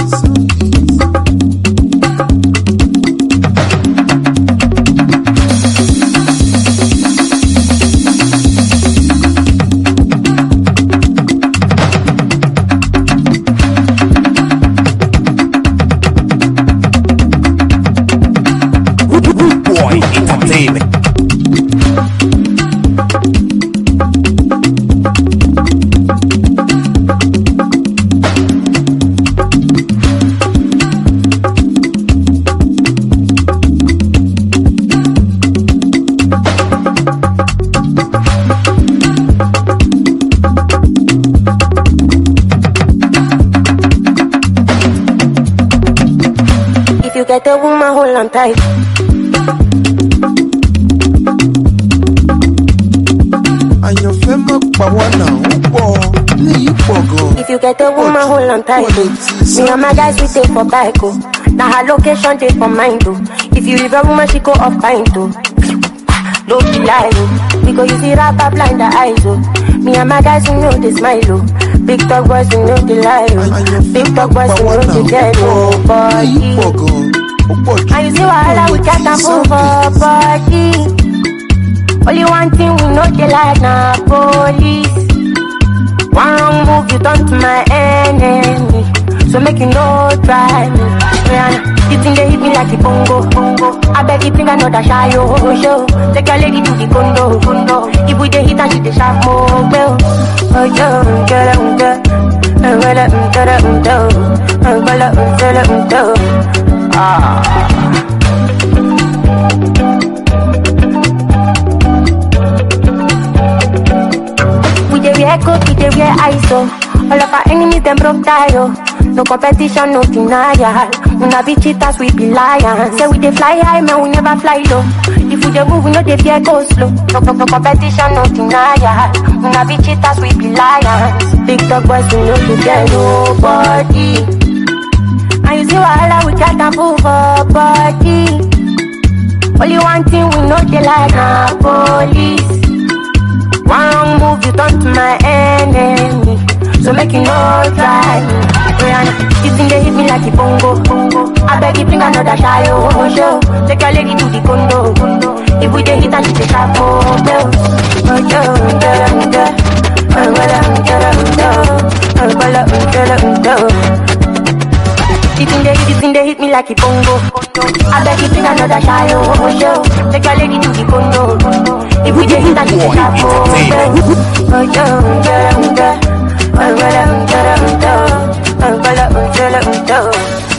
Rude Boy Entertainment. If you get a woman, hold on tight. Àyànfẹ́ má pa wá náà, ó pọ̀ léyìí pọ̀ gan-an. If you get a woman, hold on tight. Me and my guys, we take for bike, oh. Now her location, take for mine, too. If you leave a woman, she go off fine, too. Don't be lying, oh. We go use the rapper blind the eyes, oh. Me and my guys, we know they smile, oh. Big talk boys, we know they lie, oh. Big talk boys, we know they get, oh. Body. And you see why we got to move up, body. Only one thing we know they like now, police. One wrong move, you turn to my enemy. So make you no try me. Yeah, you think they hit me like a bongo, bongo. I beg you think I know that shy, oh, show. Take a lady to the condo, condo. If we dey hit and she dey sharp, oh, well. Oh, yo, get it, get it. Oh, get it, get it, oh, get it, get it, oh. Ah. We wear coat, we wear I S O. All of our enemies, them broke tire. No competition, no denial. We not be cheaters, we be lions. Say we dey fly high, man, we never fly low. If we dey move, we know they fear go slow. No, no, no competition, no denial. We not be cheaters, we be lions. Big dog boys, we know they fear nobody. And you see wahala, we got to move our body. Only one thing we know they like our police. One wrong move, you turn to my enemy. So make you no try me. You think they hit me like a bongo, bongo. I beg you think I know that shy, oh, show. Take your lady to the condo, condo. If we dey hit and she dey sharp, oh, bell. Oh, yo, girl, girl. Oh, well, me like a bongo. I beg you bring another shy oh show. Take your lady to the condo. If we just stand in the shop oh yeah. Oh yeah, yeah, yeah. Oh yeah, yeah, yeah. Oh yeah, yeah, yeah.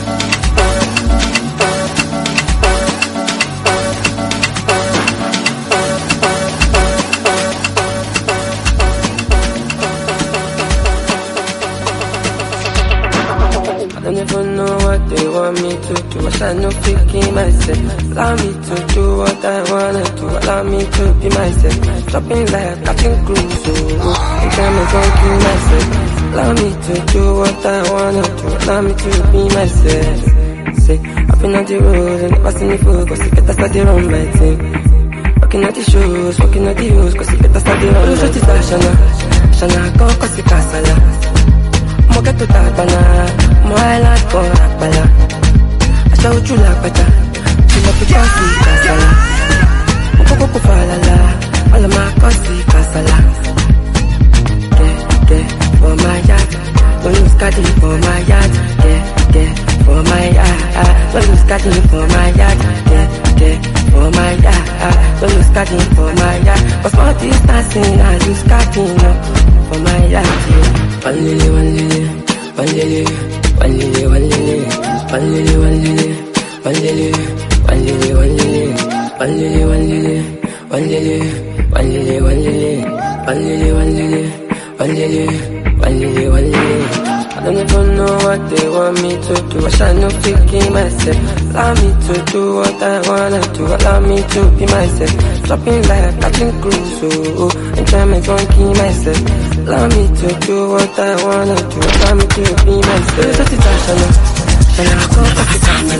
I never know what they want me to do. I shall not picking myself. Allow me to do what I wanna do. Allow me to be myself. Dropping like Captain Cruise. Oh, and time is on to myself. Allow me to do what I wanna do. Allow me to be myself. Say, I've been on the road and never seen the food. Cause you better start the run my thing. Walking at the shoes, walking at the hills. Cause you better start the run my thing. Shana, Shana, go cause you casala. Mo get to Tabana, mo island for Akbala. I show you like better. Chill up with Kasi Kasala. Mo go go falala, all of my Kasi Kasala. Yeah, yeah, for my yard. Don't lose Kadi for my yard. Yeah, yeah, for my yard. Don't lose Kadi for my yard. Yeah, yeah, for my yard. Don't lose Kadi for my yard. Cause more distancing, I lose Kadi for my yard. One lily, one lily, one lily, one lily, one lily, one lily, one lily, one lily, one lily, one lily, one lily, one lily, one lily, one lily, one lily, one lily, one lily, one lily, one lily, one lily. I don't even know what they want me to do. I shall not picking myself. Allow me to do what I wanna do. Allow me to be myself. Dropping like Captain Cruise. Oh, and try me gonky myself. Allow me to do what I wanna do. Allow me to be myself. So it's Shana, Shana, go back to Shana.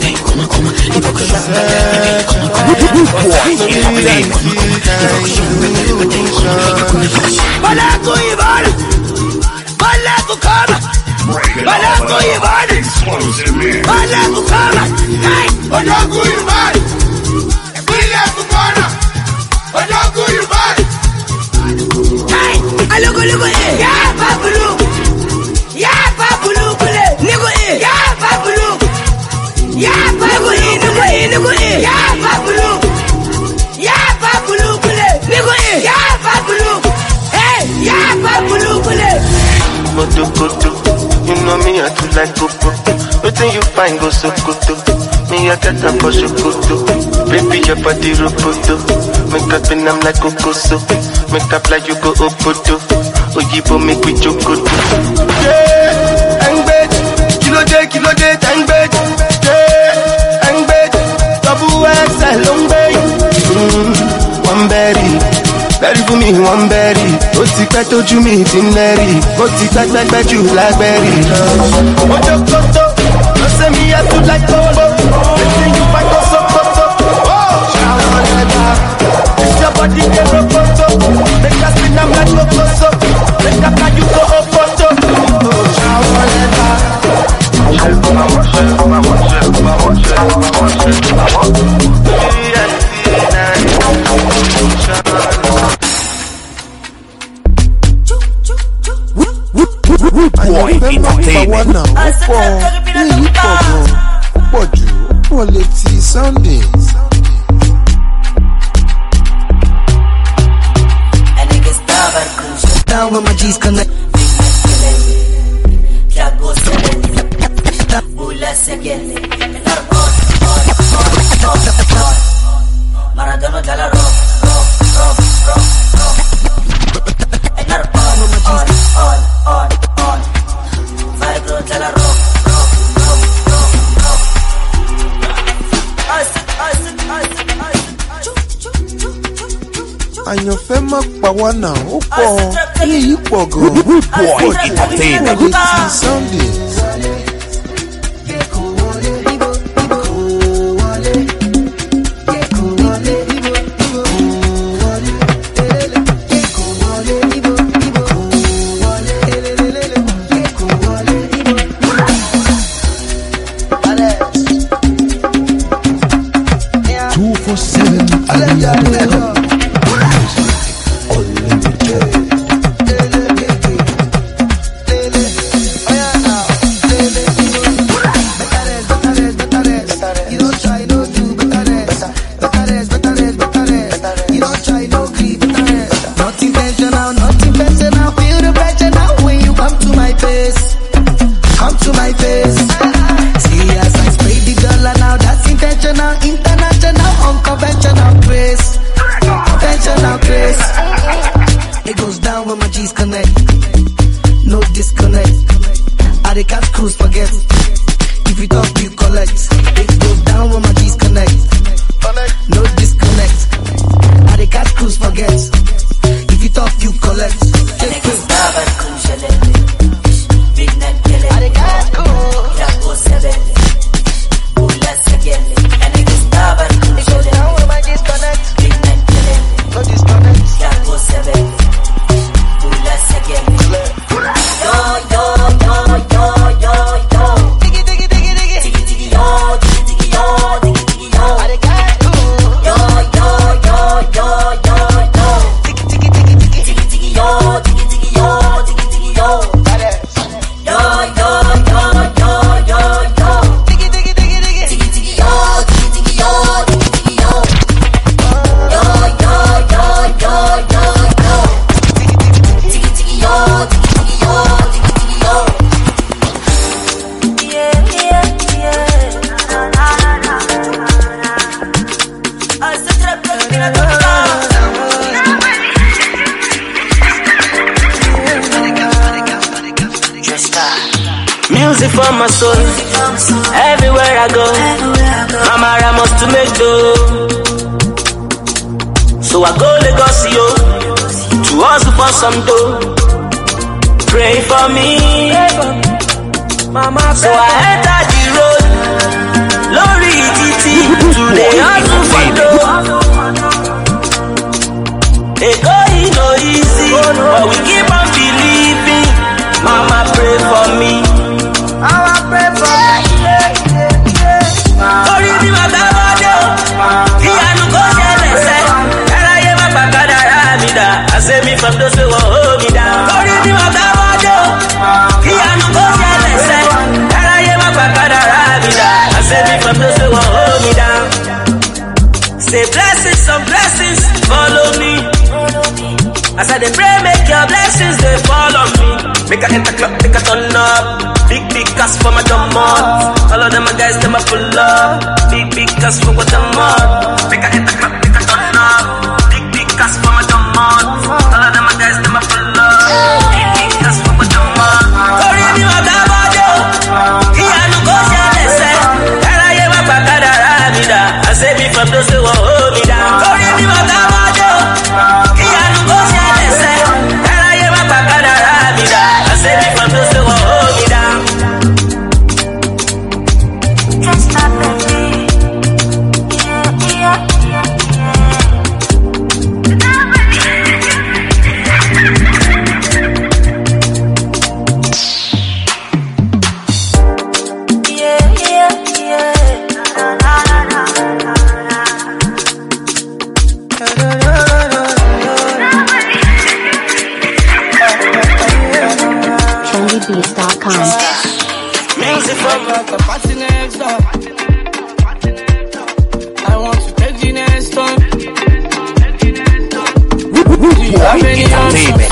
Malaco Ivan, Malaco Kama, Malaco Ivan, Malaco Kama, hey, Malaco Ivan, Malaco Kama, Malaco Ivan, hey, alogo logo eh, yeah, babulu, yeah, babulu kule, nigo eh, yeah, babulu, yeah, babulu, nigo eh, nigo eh, yeah, babulu, yeah, babulu kule, nigo eh, yeah, babulu, hey, yeah, babulu kule. Moto koto, you know me I too like coco. Wetin you find go so koto, me I get am for shokoto. Baby your body roboto, make up in am like kokoso. Make up like you go opoto, oyibo make we jokoto. Yeah, I'm bad, kilo day, kilo day, I'm bad. Yeah, I'm bad, double X long bay. Mm, one berry. Berry for me, one berry. Ó ti pẹ́ tójú mi ti ń lẹ́rì. Ó ti pẹ́ pẹ́ pẹ́ jù lágbẹ́rì. Ojo koto, no say me I too like Togo. Wetin you find go so koto? Shower never. This your body dey rokoto. Make us spin am like kokoso. Make up like you go opoto. Shower never. Boy, entertainment. Now, ó pọ̀ léyìí pọ̀ gan, ó pọ̀ jù, ó pọ̀ létí Sunday. Down with my G's connect. Maradona dalla rock, rock, rock, rock, rock. And our on, on, on, on. Vibro dalla rock, rock, rock, rock, rock. Us, us, us, us. Àyànfẹ́ má pa wá náà, ó pọ̀ léyìí pọ̀ gan, ó pọ̀ jù, ó pọ̀ létí Sunday. disconnect. I dey catch cruise, forget. If you talk, you collect. It goes down when my disconnect. No disconnect. I dey catch cruise, forget. If you talk, you collect. Take it. Big neck killing. I dey catch cruise. Jago seven. Bullets again. And it is stop and cruise. It goes down when my disconnect. Big neck killing. No disconnect. Jago seven. Bullets again. Yo yo yo yo yo yo. Diggy diggy diggy diggy. Diggy diggy yo. Diggy diggy yo. Diggy diggy yo. I dey catch cruise. Yo yo yo yo yo yo. Diggy diggy diggy diggy. Diggy diggy yo. Diggy diggy yo. Diggy diggy yo. Yo yo yo yo yo yo. Diggy diggy diggy diggy. Diggy diggy yo. Diggy diggy yo. Diggy diggy yo. Yo yo yo yo yo yo. Diggy diggy yo. Diggy diggy yo. Diggy diggy yo. Yeah yeah yeah. Na na na na na. I said trap trap in a Music for my soul. Everywhere I go, Mama Ramos to make dough. So I go Lagos, yo, to hustle for some dough. Pray for me, Mama. So I enter the road, Lori Titi, today hustle for dough. They go in no easy, but we keep on believing. Mama pray for me. Mama pray for me. Orí mi máa bá wọ́dé o, ìyanu kò ṣẹlẹ̀ sẹ́. Ẹláyé má pàkádà rà mí dà, àṣẹ mi from those wey wọ́n hold me down. Orí mi máa bá wọ́dé o, ìyanu kò ṣẹlẹ̀ sẹ́. Ẹláyé má pàkádà rà mí dà, àṣẹ mi from those wey wọ́n hold me down. Say blessings, some blessings follow me. As I dey pray, make your blessings they fall on me. Make a enter club, make a turn up. Big big cash for my domot. All of them my guys, them a pull up. Big big cash for what I'm on. Make a enter club, make a turn up. Big big cash for my domot. All of them my guys, them a pull up. Big big cash for what I'm on. Orí mi wà bá bọ́dọ̀, ìyanu kò ṣẹlẹ̀ sẹ́. Ẹláyé má pàkádà rà mí dà, àṣẹ mi from those wey wọ́n hold me down. Orí mi wà bá bọ́dọ̀, ìyanu kò ṣẹlẹ̀ sẹ́. Ẹláyé má pàkádà rà mí dà, àṣẹ mi from those wey wọ́n hold me down. Can't stop baby. Yeah, yeah, yeah, yeah, yeah. Na na na na na na. trendy beats dot com. Music from the party next door. I want to take the next one. Do you have any options?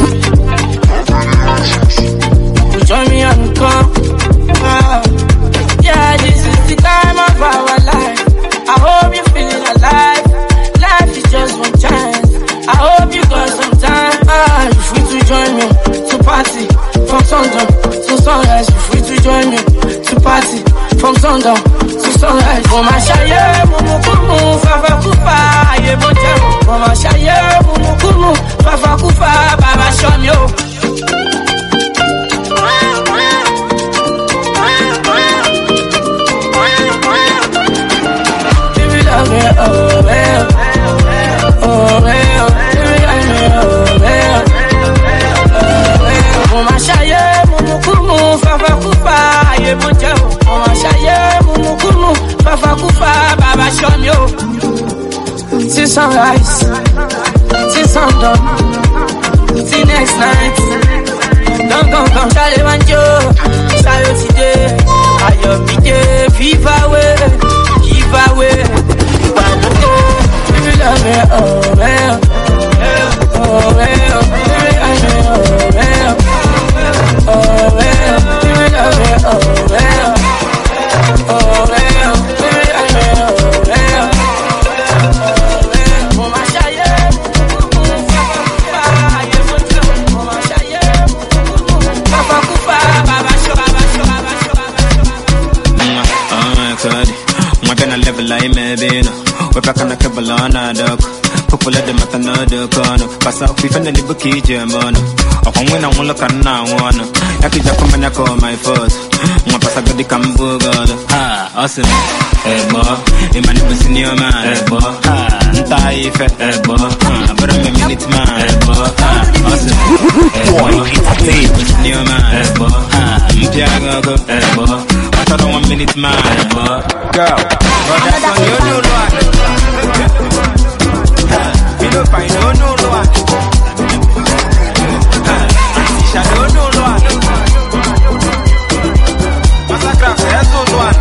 You join me and come. Ah. Yeah, this is the time of our life. I hope you're feeling alive. Life is just one chance. I hope you got some time. Ah, you free to join me to party from sundown to sunrise. You free to join me to party from sundown to sunrise. Mama shaye mumu kumu fafa kufa aye boja. Mama shaye mumu kumu fafa kufa baba show me oh. Baby love me oh well, oh well. Baby love me oh well, oh well. Mama shaye mumu kumu fafa kufa aye boja. Mama shaye mumu kumu fafa kufa baba show me oh. Till sunrise, till sundown, till next night. Don't come, come, Charlie Manjo. Sayo today, Ayo Mide, viva way, give away. Baby love me, oh well, oh well. Baby love me, oh well, oh well. Baby love me, oh well, oh well. Baby love me, oh well, oh well. dog. Couple of them at another corner. Pass out with an little key German. Of when I want to look at now one. I could just come and I call my first. My pass I got the cambo god. Ha, awesome. Hey boy, in my neighbors in your man. Hey boy, ha, anti effect. Hey boy, ha, but I'm a minute man. Hey boy, ha, awesome. Hey boy, it's a tape. In your man. Hey boy, ha, I'm Piago. Hey boy, I thought I one minute man. Hey boy, girl, but that's on you know what. You know, I don't know what. I don't know what. Massacre, that's all what.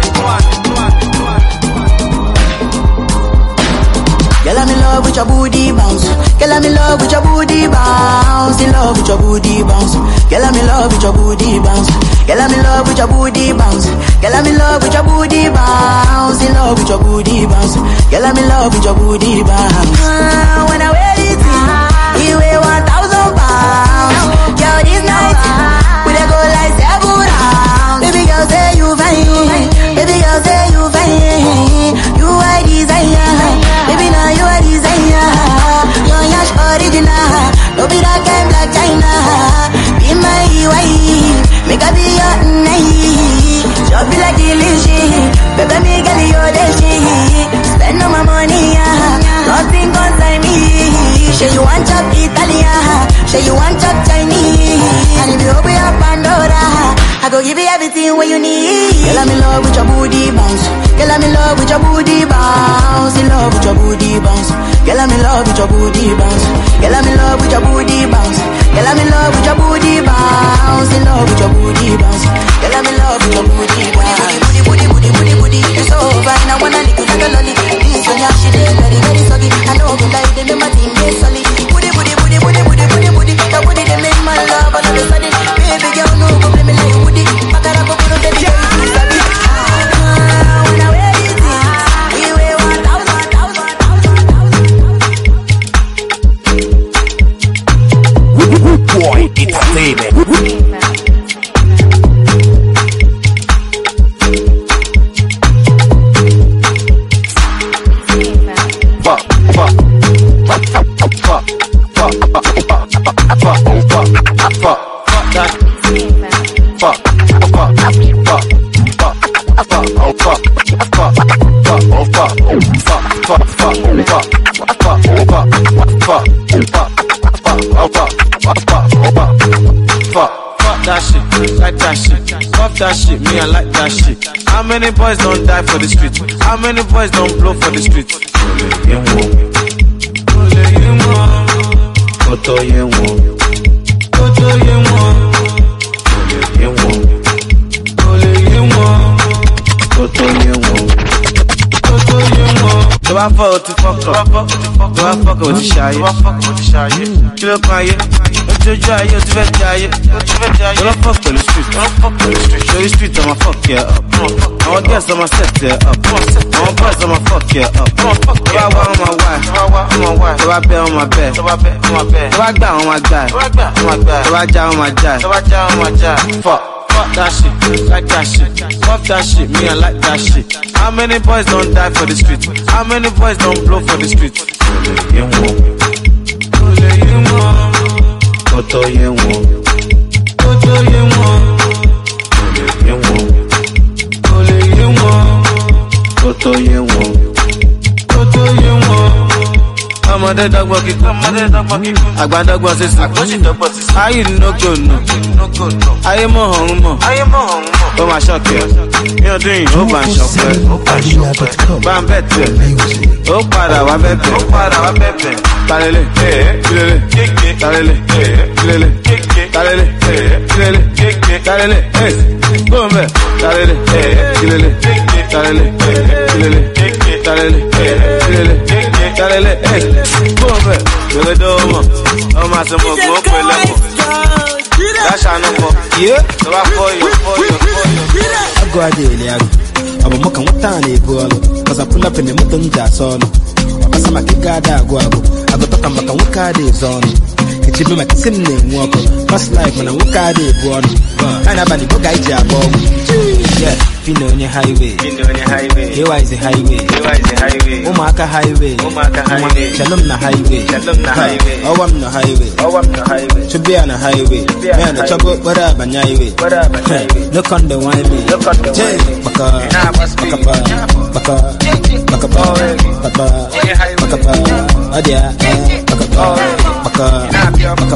Girl, I'm in love with your booty bounce. Girl, I'm in love with your booty bounce. In love with your booty bounce. Girl, I'm in love with your booty bounce. Girl, I'm in love with your booty bounce. Girl, I'm in love with your booty bounce. In love with your booty bounce. Girl, I'm in love with your booty bounce. Uh, when I wear it, you weigh one thousand pounds. Girl, this night we dey go like seven rounds. Baby girl, say you fine. Baby girl, say you fine. You are desire. Baby, now you are desire. Your yash original. No be that kind like China. Be my wife. Make a be your night. Just be like delicious. Baby, me get your shit. Spend all my money, yeah. Nothing concern me. Say you want chop Italian. Say you want chop Chinese. And if you open up Pandora, I go give you everything what you need. Girl, I'm in love with your booty bounce. Girl, I'm in love with your booty bounce. In love with your booty bounce. Girl, I'm in love with your booty bounce. Girl, I'm in love with your booty bounce. Girl, I'm in love with your booty bounce. In love with your booty bounce. Girl, I'm in love with your booty bounce. Booty, booty, booty, booty, booty. It's so fine. I wanna lick you like a lolly. This one, yeah, she is very, very soggy. I know you like them, my team is solid. Booty, booty, booty, booty, booty, booty, booty. The booty they make my love all of a sudden. Baby girl, no go play me like Woody. But I go put on baby girl, you sabi. When I wear it, we wear one thousand, thousand, thousand, thousand. Boy, entertainment. That shit, me I like that shit. How many boys don't die for the street? How many boys don't blow for the street? Koto yenwo, koto yenwo, yenwo, koto yenwo, koto yenwo. Do I fuck to fuck up? Do I fuck with the shy? Do I fuck with the shy? Kill a quiet. Jojo aye, o ti fẹ́ jayé, o ti fẹ́ jayé. Don't fuck with the street, don't fuck with the street. Show you street, I'ma fuck yeah up. I'ma guess I'ma set yeah up. I'ma buzz, I'ma fuck yeah up. If I want on my wife, if I bet on my bed, if I got on my guy, if I jam on my jive, fuck. Fuck that shit, like that shit. Fuck that shit, me I like that shit. How many boys don't die for the street? How many boys don't blow for the street? Koto yenwo, koto yenwo, yenwo, kole yenwo, koto yenwo, koto yenwo. Amade dagba kiko, amade dagba kiko. Agba dagba sisi, agbosi dagba sisi. Ayi no go no, no go no. Ayi mo hon mo, ayi mo hon mo. Ó ma shock ẹ, mi ò dín ó bá ń shock ẹ, ó bá ń shock ẹ. Bá ń bẹ̀ tẹ̀, ó padà wá bẹ̀ bẹ̀, ó padà wá bẹ̀ bẹ̀. Talele, kilele, talele, kilele, talele, kilele, talele, bombe, talele, kilele, talele, kilele, talele, kilele, talele, bombe. You're domo, oh my son, go go level. That's how no more. Yeah, so I for you, for you, for you. I go out there, I'm a mock and what time they go. Cause I pull up in the mountain jazz solo. Pasa makigada guago. I go talk about wakade zone. It's a bit simne walk. Fast life when I wakade born. And I bani boga ija bomb. Yeah, Fino on your highway. Fino on your highway. Here is the highway. Here is the highway. Umaka highway. Umaka highway. Shalom na highway. Shalom na highway. Oh, I'm no highway. Oh, I'm no highway. To be on a highway. Man, the trouble, what up, and highway. What up, and highway. Look on the wine me. Look on the wine me. Baka. Baka. Baka. Baka. Baka. Baka. Adia. Baka. Baka. Baka.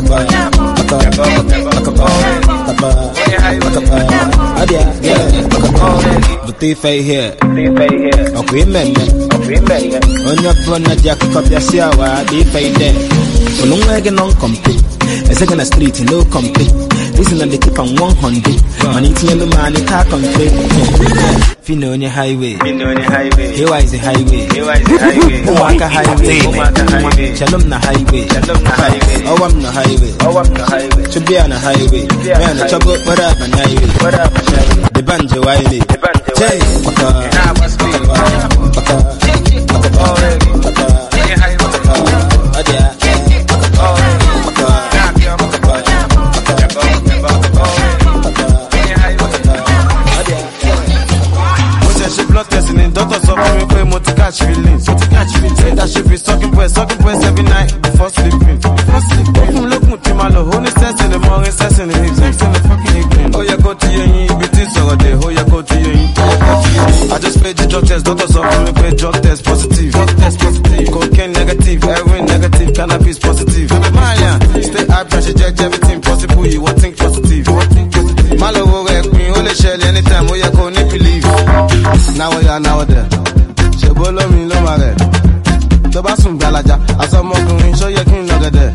The thief ain't here. Okay, man. On your brother, Jack, up your shower, the thief ain't there. So long way on complete. A second street, no complete. Listen and they keep on one hundred. Money to the money, car complete. Fino on your highway. Fino on your highway. Here is the highway. Here is the highway. Umaka highway. Umaka highway. Shalom na highway. Shalom na highway. Oh, I'm no highway. Oh, I'm no highway. To be on a highway. Man, the trouble, what up, and highway. What up, and highway. The banjo wiley. The banjo wiley. Baka. Baka. Baka. Baka. Baka. Adia. Doctors of me pay more to catch feelings. To catch feelings. Say that she be sucking boys, sucking boys every night before sleeping. Before sleeping. Look, look, look, malo. Only sex in the morning, sex in the evening, sex in the fucking evening. Oh, yeah, go to your in, be this or day. Oh, yeah, go to your in. I just paid the drug test. Doctors of me pay drug test positive. Drug test positive. Cocaine negative, heroin negative, cannabis positive. Maya, stay high pressure, check everything possible. You want think positive. Malo, oh, yeah, queen, only shell anytime. Oh, yeah, go nip believe. Now we are now there. She bolo mi lo mare. To ba sun galaja, aso mo kunrin so ye kin no gede.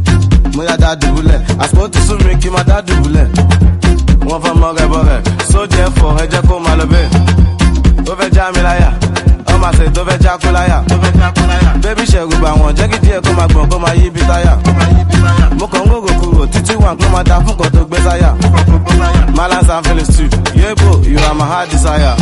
Mo ya da dubule, aso ti sun mi ki ma da dubule. Wọ́n fẹ́ mọ rẹ̀ bọ̀ rẹ̀, so therefore ẹ jẹ́ kó máa lọ bẹ́ẹ̀. Tó fẹ́ já mi láyà, ọ máa ṣe tó fẹ́ já kó láyà. Bébí ṣẹ̀rù bà wọ́n, jẹ́ kí díẹ̀ kó máa gbọ̀n kó máa yí bí táyà. Mo kàn ń gògò kúrò títí wà kó máa da fún kan tó gbé sáyà. Malance and feelings too, yeah bro, you are my heart desire.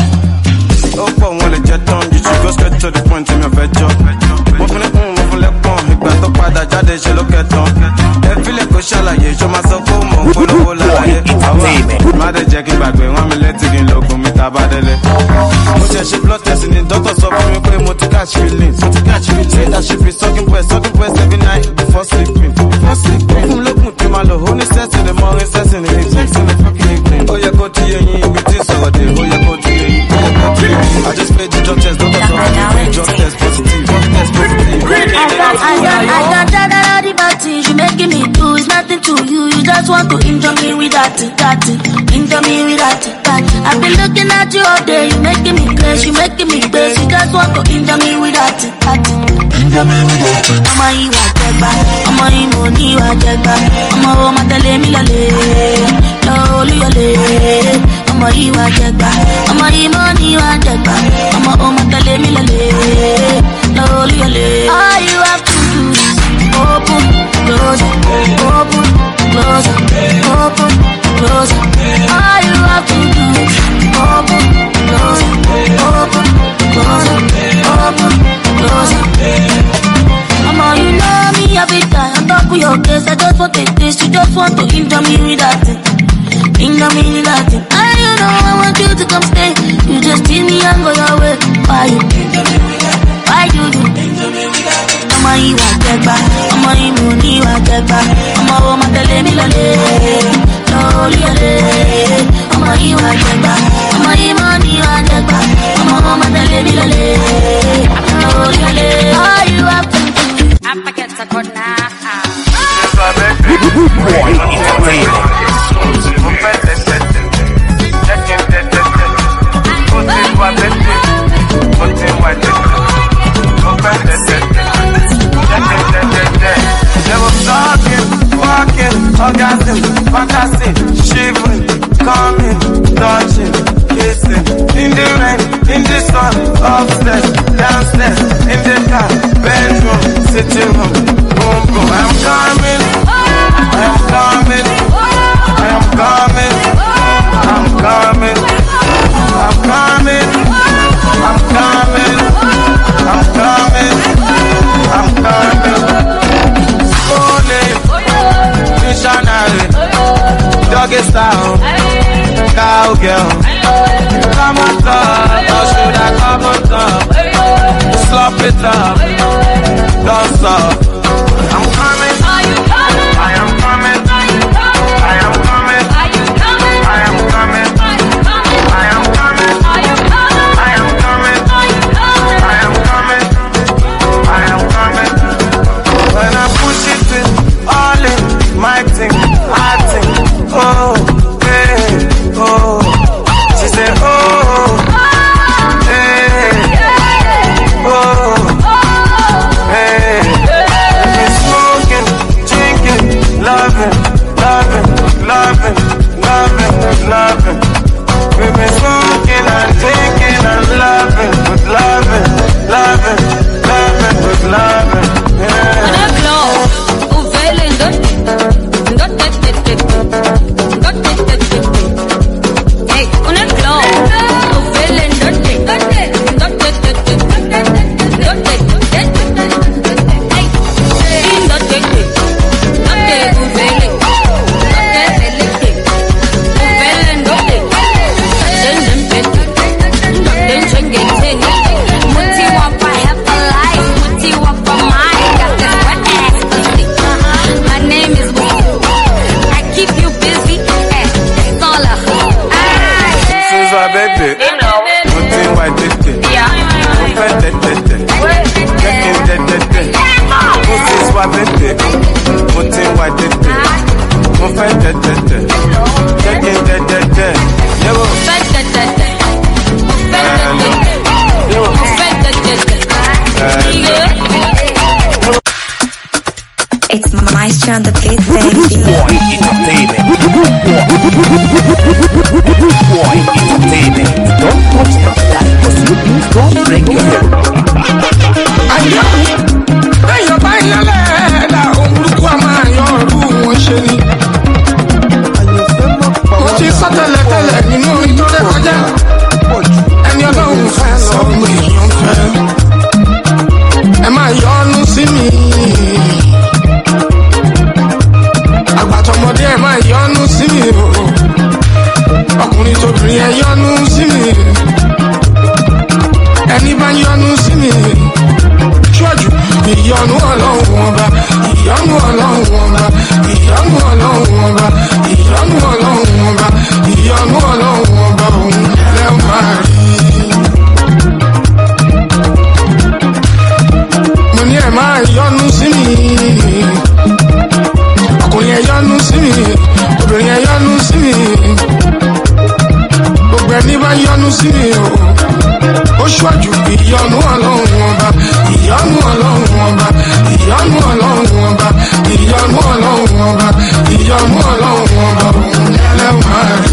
Oh, but when they jet on, you should go straight to the point in your bed job. Mo fún lẹ́kùn, mo fún lẹ́kùn, ìgbà tó padà jáde ṣe ló kẹtàn. Ẹ fílẹ̀ kó ṣàlàyé, ṣó máa sọ fún mọ̀ polówó lálàyé. Àwọn má dé jẹ́ kí gbàgbé, wọ́n mi létí kí n lóògùn mi tá bá délé. Mo ṣe ṣe blood test ni doctor sọ fún mi pé mo ti catch feelings. Mo ti catch feelings. Say that she be sucking boys, sucking boys every night before sleeping. Before sleeping. Fún lókun kí n máa lò, only sex in the morning, sex in the evening, sex in the fucking evening. Ó yẹ kó ti yé yín, ibi tí sọ̀rọ̀ dé, ó yẹ kó ti yé yín, ó yẹ kó ti yé yín. I just paid the drug test, don't talk about it. Drug test positive, drug test positive. I got, I got, I got that all the bad things you making me do is nothing to you. You just want to injure me with that, that, injure me with that, that. I've been looking at you all day, you making me crazy, you making me crazy. You just want to injure me with that, that. Injure me with that. Ọmọ yìí wà jẹgba, ọmọ yìí mo ní wà jẹgba, ọmọ wo ma tẹ̀lé mi lọlé, lọ olúyọlé. Ọmọ yìí wà jẹgba, ọmọ yìí mo ní wà jẹgba, ọmọ wo ma tẹ̀lé mi lọlé, lọ olúyọlé. All you have to do is open, close, open, close, open, close. All you have to do is open, close, open, close, open, close. Mama, you know me every time I talk with your case. I just want to taste, you just want to injure me with that thing, injure me with that thing. And you know I want you to come stay. You just see me and go your way. Why you injure me with that? Why do you injure me with that? Ọmọ yìí wà jẹgba, ọmọ yìí mo ní wà jẹgba, ọmọ wo ma tẹ̀lé mi lọlé, lórí ọlé. Ọmọ yìí wà jẹgba, ọmọ yìí mo ní wà jẹgba, ọmọ wo ma tẹ̀lé mi lọlé, lórí ọlé. All you have to do is I get a good now. Good boy entertainment. They were talking, walking, orgasm, fantasy, shivering, coming, touching, kissing, in the rain, in the sun, upstairs, downstairs, in the car, bedroom, sitting room, boom, boom. I'm coming, I'm coming, I'm coming, I'm coming, I'm coming, I'm coming, I'm coming, I'm coming. Slowly, missionary, doggy style, cowgirl, come on top, or should I come on top? Slop it up, don't stop. I'm coming, are you coming? I am coming, are you coming? I am coming, are you coming? I am coming, are you coming? I am coming, are you coming? I am coming, are you coming? I am coming, I am coming. When I push it in, all in, my thing, I think, oh, hey, oh. She said, oh, hey, oh, hey. We've been smoking, drinking, loving, loving, loving, loving, loving. We've been smoking and drinking and loving, with loving, loving, loving, with loving. Yeah. It's Maestro on the beat, baby. Boy Entertainment. Boy Entertainment. Don't touch the flag, cause you don't break your head. Ayo, ayo bayale la omruku amayo ru won se ni. Mo ti sọ tẹ́lẹ̀ tẹ́lẹ̀ nínú ìtọ́lẹ̀ kọjá. Ẹni Ọlọ́run fẹ́ sọ ọmọ èèyàn fẹ́. Ẹ máa yọ́nú sí mi. Àgbàtọ̀mọdé ẹ máa yọ́nú sí mi o. Ọkùnrin tóbìnrin ẹ yọ́nú sí mi. Ẹni bá yọ́nú sí mi. Ṣọ́jú ìyọ́nú Ọlọ́run ọba. Ìyọ́nú Ọlọ́run ọba. Ìyọ́nú Ọlọ́run ọba. Ìyọ́nú Ọlọ́run ọba. Ìyọ́nú Ọlọ́run ọba òun lẹ́ máa rí. Mo ní ẹ máa yọ́nú sí mi. Ọkùnrin ẹ yọ́nú sí mi. Obìnrin ẹ yọ́nú sí mi. Gbogbo ẹni bá yọ́nú sí mi o. Ó ṣọ́jú ìyọ́nú Ọlọ́run ọba. Ìyọ́nú Ọlọ́run ọba. Ìyọ́nú Ọlọ́run ọba. Ìyọ́nú Ọlọ́run ọba. Ìyọ́nú Ọlọ́run ọba òun lẹ́ máa rí.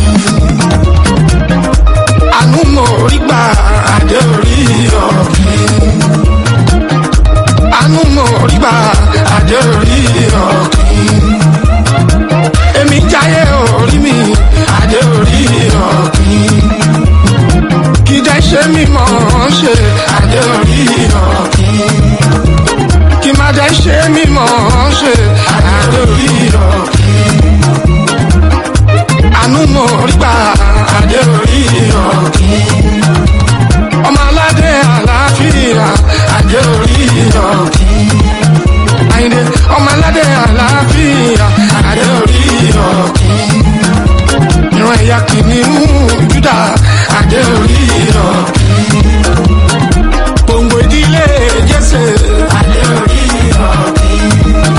Àánú mo rí gbà adé orí ọ̀gbìn. Àánú mo rí gbà adé orí ọ̀gbìn. Èmi jáyé orí mi adé orí ọ̀gbìn. Kì í dẹ́ ṣe mí mọ̀ ọ́n ṣe adé orí ọ̀gbìn. Kì má dẹ́ ṣe mí mọ̀ ọ́n ṣe adé orí ọ̀gbìn. Àánú mo rí gbà adé orí ọ̀gbìn. Ọmọ aládé àlàáfíà adé orí ọ̀gbìn. Àyìndé ọmọ aládé àlàáfíà adé orí ọ̀gbìn. Ìran ẹ̀yà kìnìún Júdà adé orí ọ̀gbìn. Gbòǹgbò ìdílé Jésè adé orí ọ̀gbìn.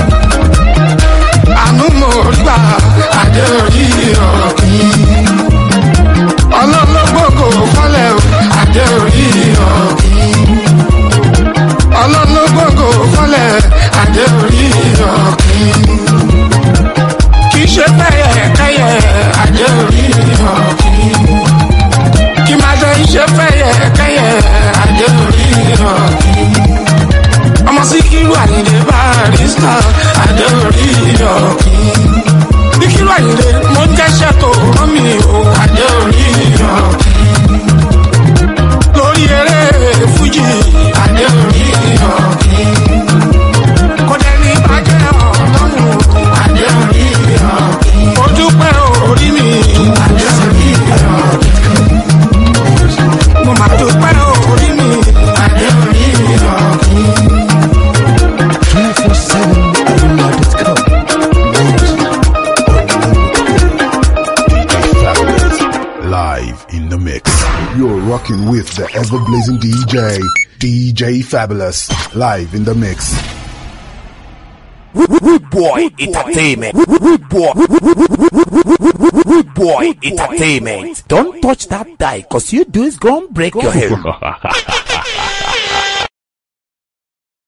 Àánú mo rí gbà adé orí ọ̀gbìn. Ọlọ́lọ́gbòkò fọ́lẹ̀ o adé orí ọ̀gbìn. Ọlọ́lọ́gbòkò fọ́lẹ̀ adé orí ọ̀gbìn. Kì í ṣe pẹ́yẹ kẹ́yẹ adé orí ọ̀gbìn. Kì máa jẹ́ iṣẹ́ pẹ́yẹ kẹ́yẹ adé orí ọ̀gbìn. Ọmọ Síkírù Àyìndé Barrister adé orí ọ̀gbìn. Síkírù Àyìndé mo jẹ́ṣẹ́ tó rán mi o adé orí ọ̀gbìn. Lórí eré Fújì adé orí ọ̀gbìn. Kò dẹ̀ ní bàjẹ́ Ọlọ́run adé orí ọ̀gbìn. Mo dúpẹ́ orí mi adé orí ọ̀gbìn. live in the mix. You're rocking with the ever blazing D J, D J Fabulous, live in the mix. Rude Boy Entertainment. Rude Boy. Rude Boy Entertainment. Don't touch that die, cause you do is gonna break your head.